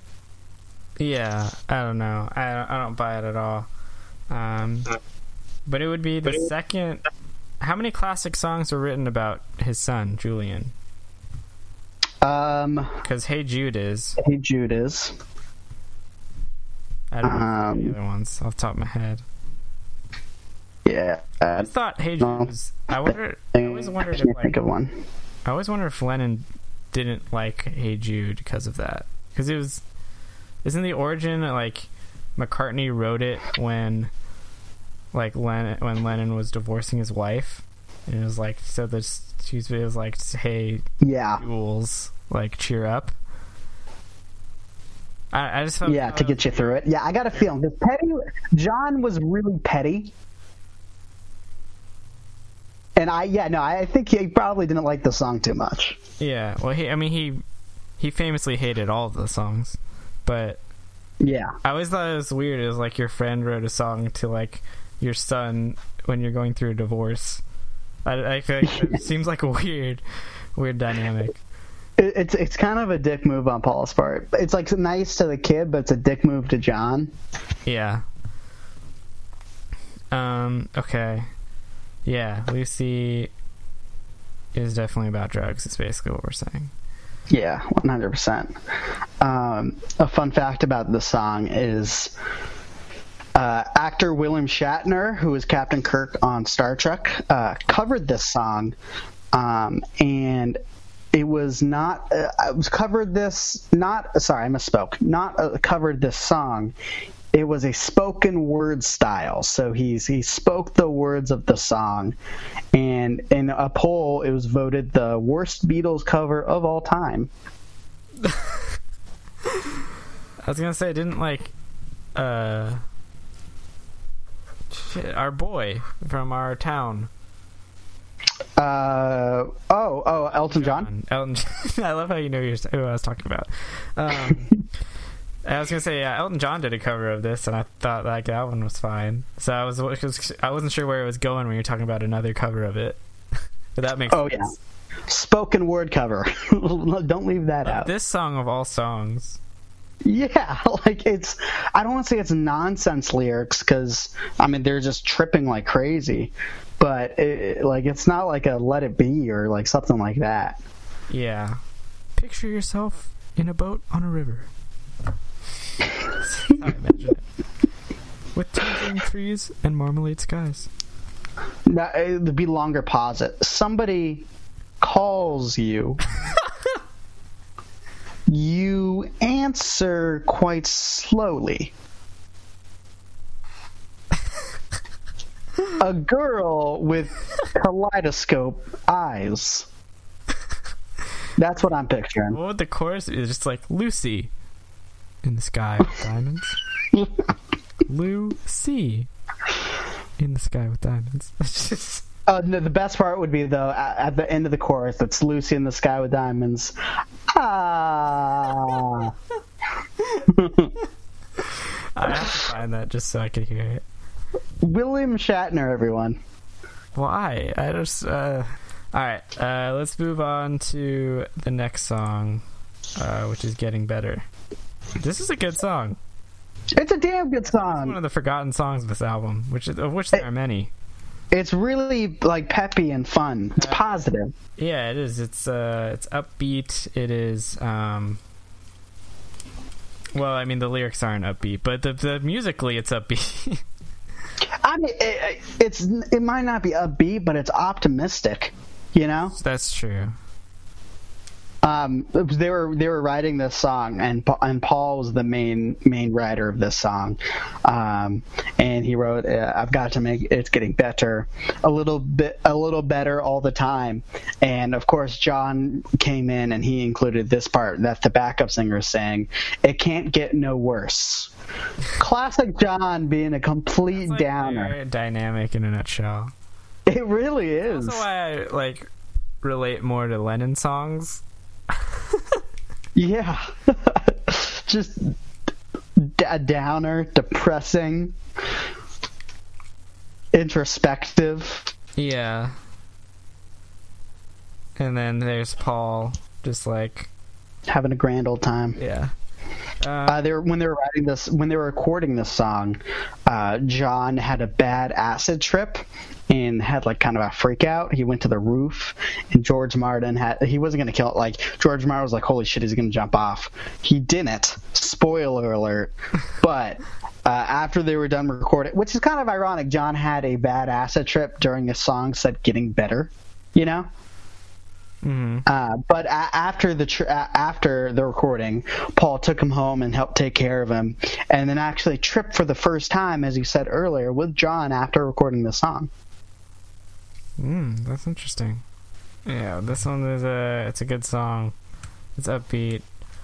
S3: Yeah, I don't know, I don't, I don't buy it at all. Um, but it would be the second. How many classic songs were written about his son, Julian?
S2: Um,
S3: because Hey Jude is.
S2: Hey Jude is.
S3: I don't know
S2: um,
S3: the other ones off the top of my head.
S2: Yeah. Uh,
S3: I thought Hey Jude no, was. I wonder. I always wondered
S2: I can't
S3: if like,
S2: think of one.
S3: I always wonder if Lennon didn't like Hey Jude because of that. Because it was. Isn't the origin like McCartney wrote it when. Like Lennon, when Lennon was divorcing his wife, and it was like, so this Tuesday was like, hey,
S2: yeah,
S3: Jules, like cheer up. I, I just felt
S2: yeah to get you through it. Yeah, I got a feeling this petty John was really petty, and I yeah no I think he probably didn't like the song too much.
S3: Yeah, well, he I mean he he famously hated all of the songs, but
S2: yeah,
S3: I always thought it was weird. It was like your friend wrote a song to like. Your son when you're going through a divorce. I, I feel like it seems like a weird weird dynamic.
S2: It, it's it's kind of a dick move on Paul's part. It's like nice to the kid, but it's a dick move to John.
S3: Yeah. Um. Okay. Yeah, Lucy is definitely about drugs. It's basically what we're saying.
S2: Yeah, one hundred percent. Um, a fun fact about the song is uh, actor William Shatner, who was Captain Kirk on Star Trek, uh, covered this song, um, and it was not. Uh, I was covered this not. Sorry, I misspoke. Not uh, covered this song. It was a spoken word style, so he's he spoke the words of the song, and in a poll, it was voted the worst Beatles cover of all time.
S3: I was gonna say, didn't like, uh, shit, our boy from our town.
S2: Uh oh oh Elton John.
S3: Elton. I love how you know you're, who I was talking about. Um, I was gonna say yeah, Elton John did a cover of this, and I thought like that one was fine. So I was I wasn't sure where it was going when you were talking about another cover of it. But that makes
S2: oh
S3: sense.
S2: Yeah, spoken word cover. Don't leave that
S3: uh,
S2: out.
S3: This song of all songs.
S2: Yeah, like it's. I don't want to say it's nonsense lyrics because I mean they're just tripping like crazy, but it, like it's not like a Let It Be or like something like that.
S3: Yeah, picture yourself in a boat on a river. I imagine it. With tangerine trees and marmalade skies.
S2: That it'd be longer pause it. Somebody calls you. You answer quite slowly. A girl with kaleidoscope eyes. That's what I'm picturing.
S3: What would the chorus be? Just like Lucy in the sky with diamonds. Lucy in the sky with diamonds. Just...
S2: Uh, no, the best part would be though at, at the end of the chorus. It's Lucy in the sky with diamonds. Ah.
S3: I have to find that just so I could hear it.
S2: William Shatner, everyone.
S3: Why? I just. Uh... All right, uh, let's move on to the next song, uh, which is Getting Better. This is a good song.
S2: It's a damn good
S3: It's
S2: song.
S3: one of the forgotten songs of this album, which is, of which there are many.
S2: It's really like peppy and fun. It's positive.
S3: Yeah, it is. It's uh, it's upbeat. It is. Um, well, I mean, the lyrics aren't upbeat, but the, the musically, it's upbeat.
S2: I mean, it, it's it might not be upbeat, but it's optimistic. You know,
S3: That's true.
S2: um, they were they were writing this song, and and Paul was the main main writer of this song, um, and he wrote, uh, "I've got to make it's getting better, a little bit, a little better all the time." And of course, John came in and he included this part that the backup singer is saying, "It can't get no worse." Classic John being a complete
S3: It's like
S2: downer.
S3: very dynamic in a nutshell.
S2: It really is.
S3: That's why I like relate more to Lennon songs.
S2: Yeah. Just d- a downer, depressing, introspective.
S3: Yeah. And then there's Paul, just like
S2: Having a grand old time.
S3: yeah. Uh,
S2: Uh, they were, when they were writing this, when they were recording this song, uh, John had a bad acid trip and had like kind of a freak out. He went to the roof, and George Martin had he wasn't gonna kill it. Like George Martin was like, "Holy shit, he's gonna jump off." He didn't. Spoiler alert. But uh, after they were done recording, which is kind of ironic, John had a bad acid trip during a song said "Getting Better," you know.
S3: mhm.
S2: Uh, but a- after the tr- a- after the recording, Paul took him home and helped take care of him, and then actually tripped for the first time, as you said earlier, with John after recording the song.
S3: Mm, that's interesting. Yeah, this one is a it's a good song. It's upbeat.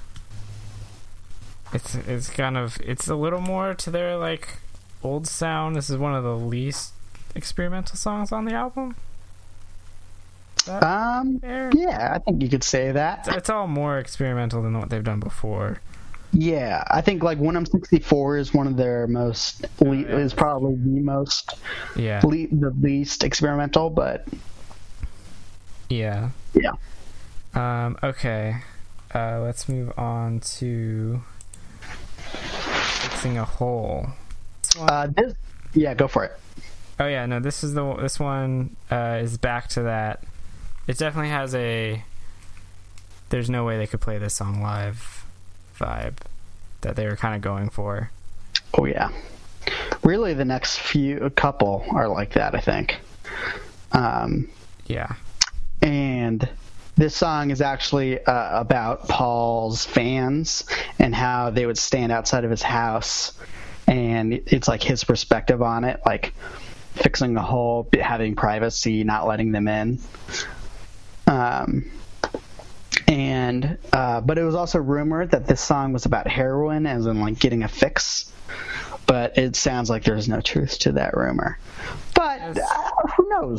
S3: It's it's kind of it's a little more to their like old sound. This is one of the least experimental songs on the album. Is that
S2: Um,
S3: fair?
S2: yeah, I think you could say that.
S3: It's, it's all more experimental than what they've done before.
S2: Yeah, I think like When I'm sixty-four is one of their most le-
S3: yeah.
S2: is probably the most
S3: Yeah,
S2: le- the least experimental, but
S3: yeah.
S2: yeah.
S3: Um, okay, uh, let's move on to Fixing a Hole. This one-
S2: Uh, this yeah, go for it.
S3: Oh yeah, no, this is the this one uh, is back to that. It definitely has a there's no way they could play this song live vibe that they were kind of going for.
S2: Oh yeah, really, the next few a couple are like that, I think. Um,
S3: Yeah.
S2: and this song is actually uh, about Paul's fans and how they would stand outside of his house, and it's like his perspective on it, like fixing a hole, having privacy, not letting them in. Um, and uh, but it was also rumored that this song was about heroin, as in like getting a fix. But it sounds like there's no truth to that rumor. But uh, who knows?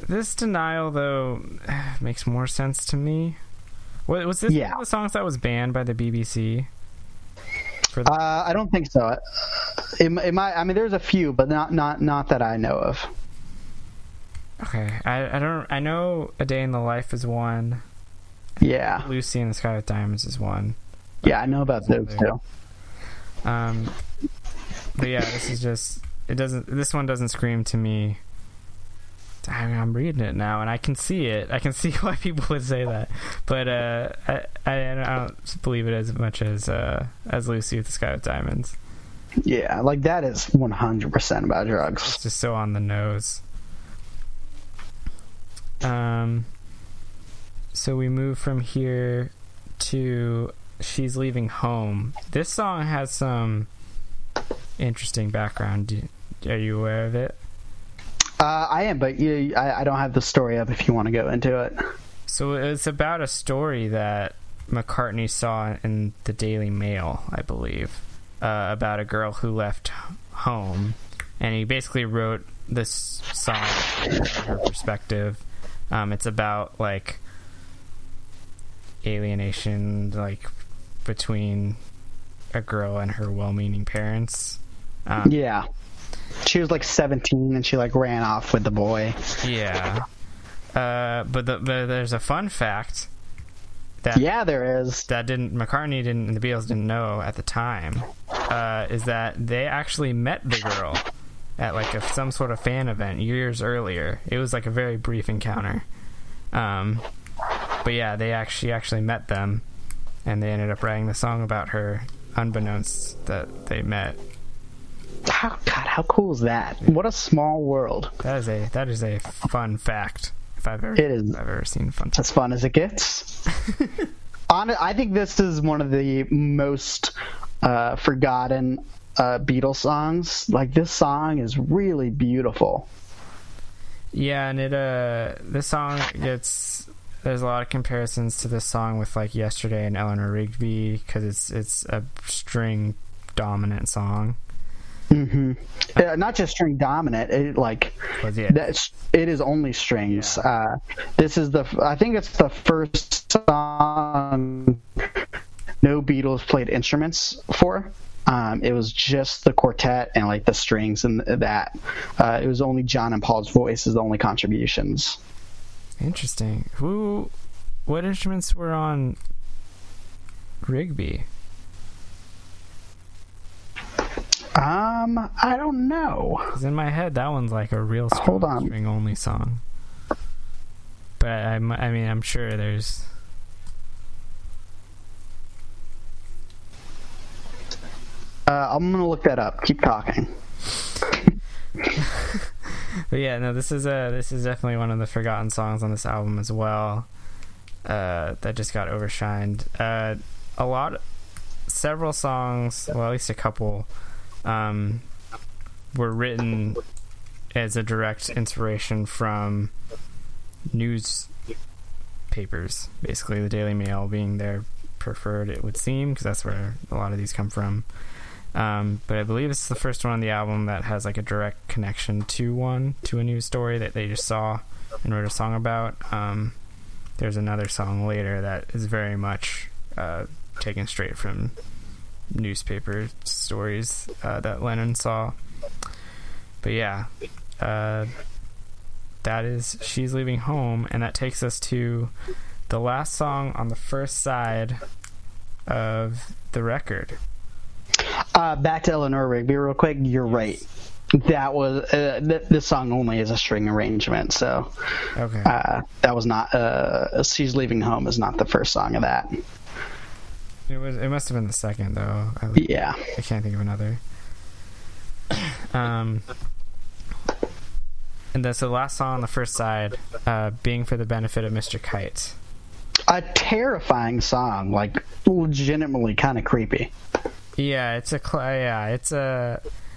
S3: this Denial though makes more sense to me. What was this?
S2: Yeah.
S3: One of the songs that was banned by the B B C? For the-
S2: Uh, I don't think so. It, it might. I mean, there's a few, but not not not that I know of.
S3: okay, I I don't. I know A Day in the Life is one.
S2: Yeah.
S3: Lucy in the Sky with Diamonds is one.
S2: Yeah, I know about those too.
S3: Um, but yeah, this is just it doesn't. This one doesn't scream to me. I mean, I'm reading it now, and I can see it. I can see why people would say that, but uh, I, I I don't believe it as much as uh, as Lucy with the Sky with Diamonds.
S2: Yeah, like that is one hundred percent about drugs.
S3: It's just so on the nose. Um. So we move from here to She's Leaving Home. This song has some interesting background. Do, are you aware of it?
S2: Uh, I am, but you, I, I don't have the story up if you want to go into it.
S3: So it's about a story that McCartney saw in the Daily Mail, I believe, uh, about a girl who left home. And he basically wrote this song from her perspective. Um, it's about, like, alienation, like, between a girl and her well-meaning parents. Um,
S2: Yeah. She was like seventeen and she like ran off with the boy.
S3: Yeah. Uh, but, the, but there's a fun fact that
S2: Yeah, there is.
S3: that didn't McCartney didn't and the Beatles didn't know at the time. Uh, is that they actually met the girl at like a, some sort of fan event years earlier. It was like a very brief encounter. Um, but yeah, they actually actually met them, and they ended up writing the song about her, unbeknownst that they met.
S2: How God, how cool is that? What a small world.
S3: That is a that is a fun fact. If I've ever
S2: It is.
S3: if I've ever seen a fun fact.
S2: As fun as it gets. On, I think this is one of the most uh, forgotten uh, Beatles songs. Like, this song is really beautiful.
S3: Yeah, and it uh this song gets there's a lot of comparisons to this song with like Yesterday and Eleanor Rigby because it's it's a string dominant song.
S2: Mm-hmm. Uh, not just string dominant. It like
S3: But yeah,
S2: that's it is only strings. Uh, this is the I think it's the first song no Beatles played instruments for. Um, it was just the quartet and like the strings and that. Uh, it was only John and Paul's voice as the only contributions.
S3: interesting. Who, what instruments were on Rigby?
S2: Um, I don't know.
S3: Because in my head, that one's like a real string,
S2: Hold on.
S3: string only song. But I, I mean, I'm sure there's.
S2: Uh, I'm gonna look that up. Keep talking.
S3: But yeah, no, this is a this is definitely one of the forgotten songs on this album as well. Uh, that just got overshined. Uh, a lot, several songs, well, at least a couple, um, were written as a direct inspiration from newspapers. Basically, the Daily Mail being their preferred, it would seem, because that's where a lot of these come from. Um, but I believe this is the first one on the album that has like a direct connection to one, to a news story that they just saw and wrote a song about. Um, there's another song later that is very much uh, taken straight from newspaper stories uh, that Lennon saw. But yeah, uh, that is She's Leaving Home, and that takes us to the last song on the first side of the record.
S2: Uh, back to Eleanor Rigby real quick. You're right. That was uh, th- this song only is a string arrangement, so
S3: Okay.
S2: uh, that was not. Uh, She's Leaving Home is not the first song of that.
S3: It was. It must have been the second, though. I,
S2: Yeah.
S3: I can't think of another. Um, and that's the last song on the first side, uh, being for the benefit of Mister Kite.
S2: A terrifying song, like legitimately kind of creepy.
S3: Yeah, it's a. Cl- yeah, it's a.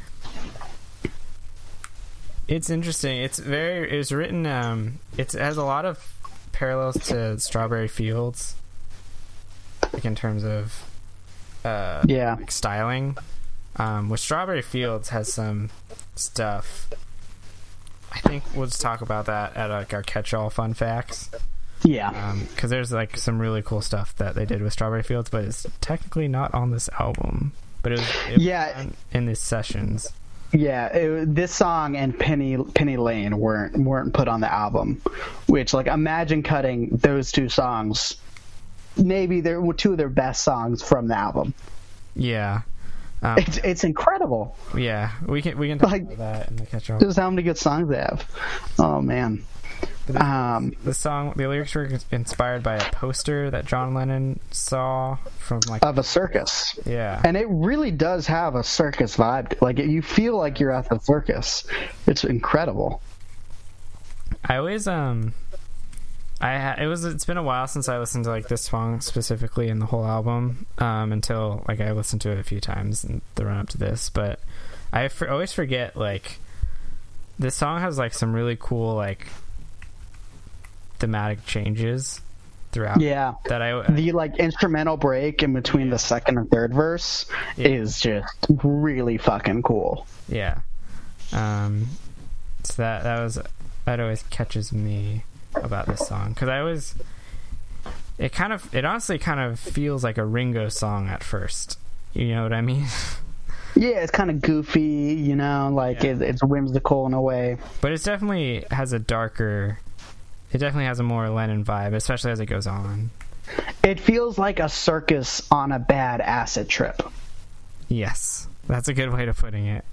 S3: It's interesting. It's very. It was written. Um, it's, it has a lot of parallels to Strawberry Fields, like in terms of. Uh,
S2: Yeah.
S3: like styling. Um, with Strawberry Fields has some stuff. I think we'll just talk about that at like our catch-all fun facts.
S2: Yeah.
S3: Because um, there's like some really cool stuff that they did with Strawberry Fields, but it's technically not on this album. But it was, it
S2: yeah.
S3: was in these sessions.
S2: Yeah, it, this song and Penny Penny Lane weren't weren't put on the album. Which, like, imagine cutting those two songs. Maybe they're two of their best songs from the album.
S3: Yeah. Um,
S2: it's it's incredible.
S3: Yeah, we can we can talk
S2: like,
S3: about that in the catch-all.
S2: Just how many good songs they have. Oh man.
S3: The,
S2: um,
S3: the song, the lyrics were inspired by a poster that John Lennon saw from like
S2: of a circus.
S3: Yeah,
S2: and it really does have a circus vibe. Like you feel like you're at the circus. It's incredible.
S3: I always um. I ha- it was it's been a while since I listened to like this song specifically in the whole album um, until like I listened to it a few times in the run up to this, but I for- always forget like this song has like some really cool like thematic changes throughout.
S2: Yeah,
S3: that I
S2: the like instrumental break in between
S3: yeah.
S2: the second and third verse yeah. is just really fucking cool.
S3: Yeah, um, so that that was that always catches me about this song because I always it kind of it honestly kind of feels like a Ringo song at first, you know what I mean?
S2: Yeah, it's kind of goofy, you know, like yeah. it, it's whimsical in a way,
S3: but it definitely has a darker it definitely has a more Lennon vibe, especially as it goes on.
S2: It feels like a circus on a bad acid trip.
S3: Yes, that's a good way of putting it.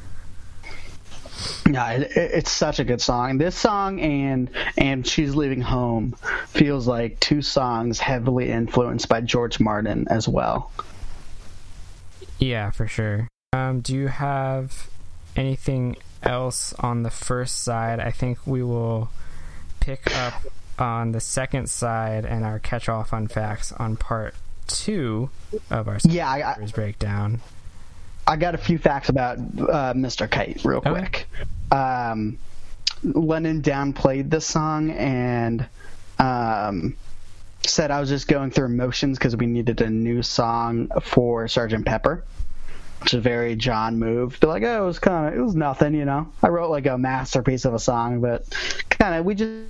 S2: Yeah, it, it's such a good song. This song and and She's Leaving Home feels like two songs heavily influenced by George Martin as well.
S3: Yeah, for sure. Um, do you have anything else on the first side? I think we will pick up on the second side and our catch-all fun facts on part two of our
S2: yeah, I, I,
S3: breakdown.
S2: I got a few facts about uh, Mister Kite real
S3: okay.
S2: quick. Um, Lennon downplayed this song and um, said I was just going through emotions because we needed a new song for Sergeant Pepper, which is a very John move. Be like, oh, it was kind of, it was nothing, you know. I wrote like a masterpiece of a song, but kind of we just,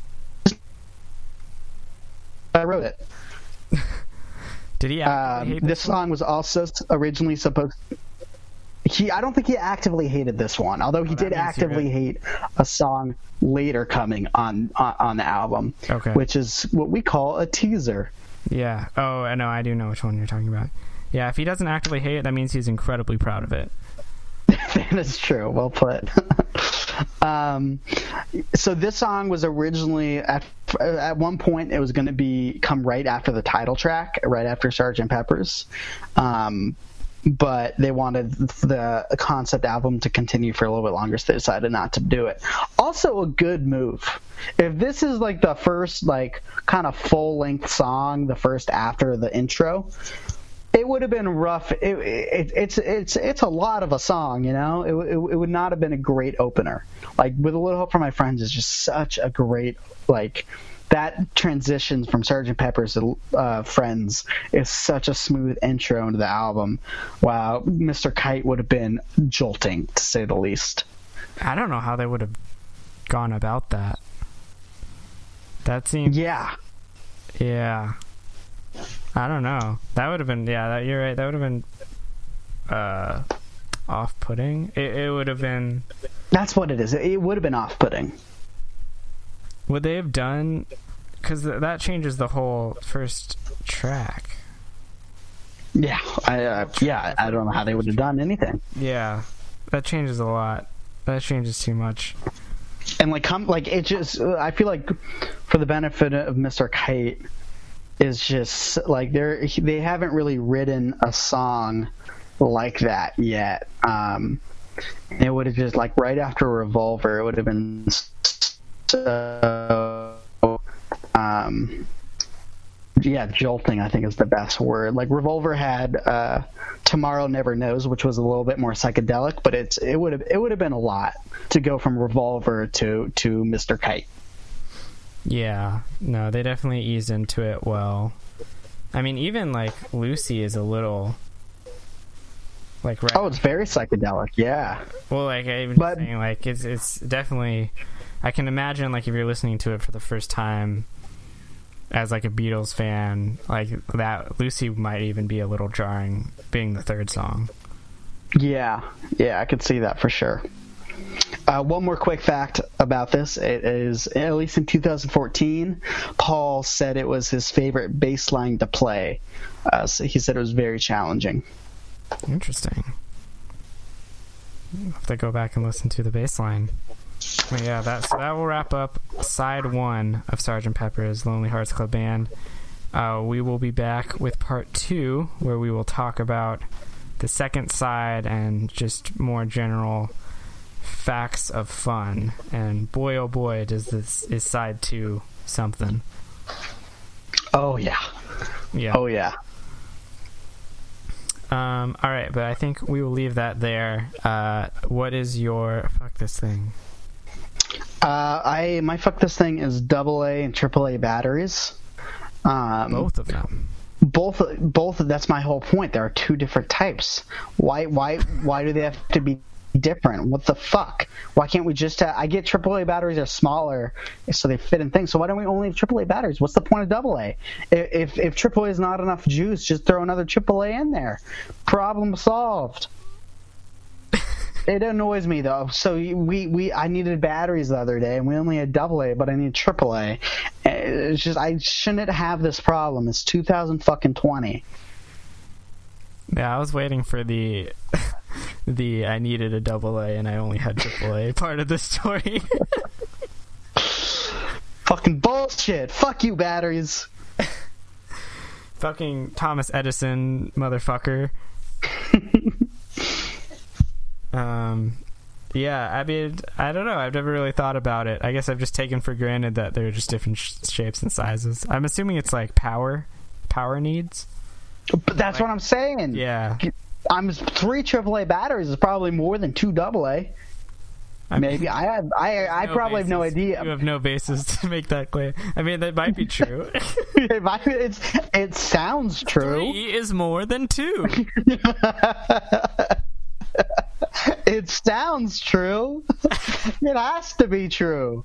S2: I wrote it.
S3: Did he?
S2: Um,
S3: hate
S2: this,
S3: this
S2: song was also originally supposed. He, I don't think he actively hated this one, although he
S3: oh,
S2: did actively hate a song later coming on, on on the album,
S3: okay.
S2: which is what we call a teaser.
S3: Yeah. Oh, I know. I do know which one you're talking about. Yeah. If he doesn't actively hate it, that means he's incredibly proud of it.
S2: That is true. Well put. um, so this song was originally at at one point it was going to be come right after the title track, right after Sergeant Pepper's. Um, but they wanted the concept album to continue for a little bit longer, so they decided not to do it. Also a good move. If this is like the first like kind of full-length song, the first after the intro, it would have been rough. It, it, it's it's it's a lot of a song, you know? It, it, it would not have been a great opener. Like, With a Little Help from My Friends is just such a great, like... That transition from Sergeant Pepper's to uh, Friends is such a smooth intro into the album. Wow, Mister Kite would have been jolting, to say the least.
S3: I don't know how they would have gone about that. That seems...
S2: Yeah.
S3: Yeah. I don't know. That would have been... Yeah, that, you're right. That would have been uh, off-putting. It, it would have been...
S2: That's what it is. It would have been off-putting.
S3: Would they have done... Because th- that changes the whole first track.
S2: Yeah, I uh, yeah, I don't know how they would have done anything.
S3: Yeah, that changes a lot. That changes too much.
S2: And like, come like it just. I feel like, for the benefit of Mister Kite, is just like they're they haven't really written a song like that yet. Um, it would have just like right after Revolver, it would have been so. Um, yeah, jolting, I think, is the best word. Like, Revolver had uh, Tomorrow Never Knows, which was a little bit more psychedelic, but it's it would have it would have been a lot to go from Revolver to to Mister Kite.
S3: Yeah, no, they definitely eased into it well. I mean, even like Lucy is a little Like, right
S2: Oh, it's very psychedelic. Yeah.
S3: Well, like I even
S2: But-
S3: saying, like it's it's definitely. I can imagine, like, if you're listening to it for the first time, as like a Beatles fan, like that Lucy might even be a little jarring, being the third song.
S2: Yeah, yeah, I could see that for sure. Uh, one more quick fact about this: it is, at least in two thousand fourteen, Paul said it was his favorite bass line to play. Uh, so he said it was very challenging.
S3: Interesting. I'll have to go back and listen to the bass line. But yeah, that so that will wrap up side one of Sergeant Pepper's Lonely Hearts Club Band. Uh, we will be back with part two, where we will talk about the second side and just more general facts of fun. And boy, oh boy, does this is side two something.
S2: Oh yeah,
S3: Yeah.
S2: oh yeah.
S3: Um. All right, but I think we will leave that there. Uh. What is your fuck this thing?
S2: Uh, I my fuck this thing is double A and triple A batteries. Um,
S3: Both of them.
S2: both both that's my whole point. There are two different types. Why why why do they have to be different? What the fuck? Why can't we just have, I get triple A batteries are smaller so they fit in things, so why don't we only have triple A batteries? What's the point of double A? If if triple A is not enough juice, just throw another triple A in there. Problem solved. It annoys me though. So we, we I needed batteries the other day, and we only had double A, but I need triple A. It's just I shouldn't have this problem. It's two thousand fucking twenty.
S3: Yeah, I was waiting for the the I needed a double A and I only had triple A part of the story.
S2: Fucking bullshit. Fuck you, batteries.
S3: Fucking Thomas Edison, motherfucker. um, yeah, I mean, I don't know. I've never really thought about it. I guess I've just taken for granted that they're just different sh- shapes and sizes. I'm assuming it's like power, power needs.
S2: But that's
S3: Like-
S2: what I'm saying.
S3: Yeah.
S2: I'm three triple A batteries is probably more than two double A.
S3: I mean,
S2: Maybe I have. I I
S3: no
S2: probably have no
S3: basis-
S2: idea.
S3: You have no basis to make that claim. I mean, that might be true.
S2: It might- it's, it sounds true.
S3: Three is more than two.
S2: It sounds true. It has to be true.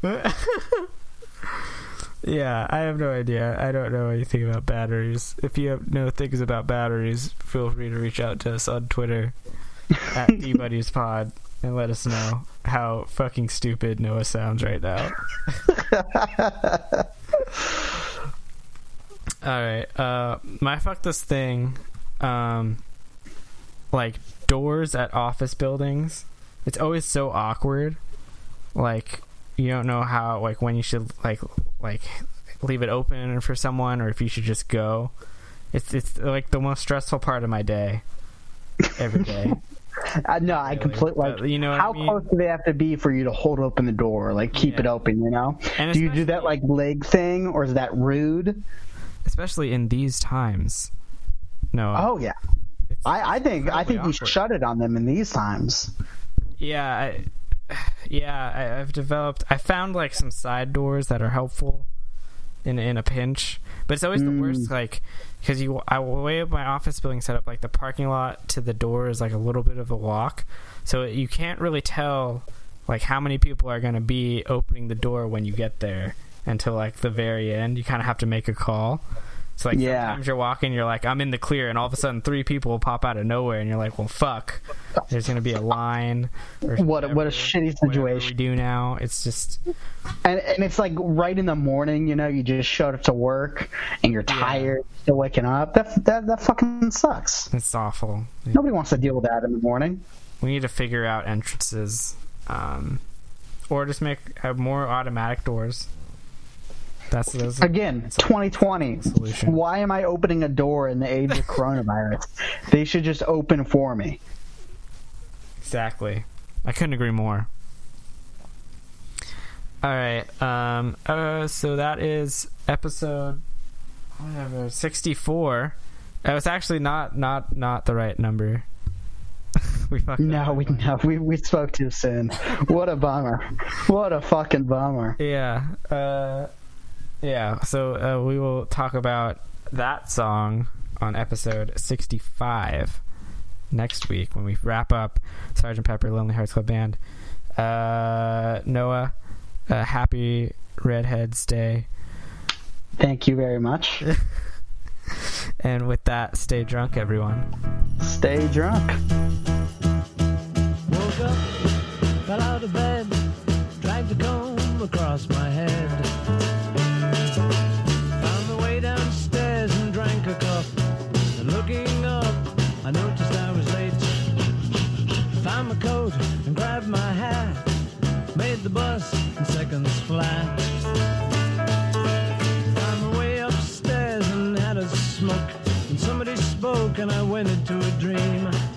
S3: Yeah, I have no idea. I don't know anything about batteries. If you have know things about batteries, feel free to reach out to us on Twitter at DBuddiesPod and let us know how fucking stupid Noah sounds right now. Alright, uh, my fuck this thing, um, like doors at office buildings, it's always so awkward. Like, you don't know how, like, when you should, like, like leave it open for someone or if you should just go. It's it's like the most stressful part of my day every day.
S2: Uh, no, I
S3: Really.
S2: completely like.
S3: Uh, you know what
S2: how
S3: I mean?
S2: close do they have to be for you to hold open the door, like keep
S3: Yeah.
S2: it open? You know,
S3: And
S2: do you do that
S3: especially-
S2: like leg thing, or is that rude?
S3: Especially in these times. No.
S2: Oh yeah,
S3: it's
S2: I, I think I think
S3: incredibly
S2: we should
S3: awkward.
S2: shut it on them in these times.
S3: Yeah, I, yeah, I, I've developed. I found like some side doors that are helpful in in a pinch, but it's always
S2: Mm.
S3: the worst. Like, because you, I way up my office building set up, like the parking lot to the door is like a little bit of a walk, so you can't really tell like how many people are going to be opening the door when you get there until like the very end. You kind of have to make a call. So like
S2: Yeah.
S3: sometimes you're walking, you're like, I'm in the clear, and all of a sudden three people will pop out of nowhere, and you're like, well, fuck. There's gonna be a line. Or
S2: What a- what a
S3: whatever-
S2: shitty
S3: whatever we
S2: situation.
S3: do now. It's just
S2: And and it's like right in the morning, you know, you just showed up to work and you're tired, still waking up. That that that fucking sucks.
S3: it's awful.
S2: Nobody wants to deal with that in the morning.
S3: We need to figure out entrances, um, or just make have more automatic doors. That's, that's
S2: Again, twenty twenty.
S3: solution.
S2: Why am I opening a door in the age of coronavirus? They should just open for me.
S3: Exactly. I couldn't agree more. All right. Um. Uh. So that is episode whatever sixty-four. It was actually not not not the right number. we fucked
S2: No,
S3: up.
S2: we no, we we spoke too soon. What a bummer. What a fucking bummer.
S3: Yeah. Uh. Yeah. So uh, we will talk about that song on episode sixty-five. next week when we wrap up Sergeant Pepper Lonely Hearts Club Band. Uh, Noah, uh, happy Redheads Day.
S2: Thank you very much.
S3: And with that, stay drunk, everyone.
S2: Stay drunk.
S1: Woke up, fell out of bed, dragged a comb across my head. Found my way downstairs and drank a cup. And looking up, I noticed I was late. Found my coat and grabbed my hat. Made the bus in seconds flat. Found my way upstairs and had a smoke. And somebody spoke and I went into a dream.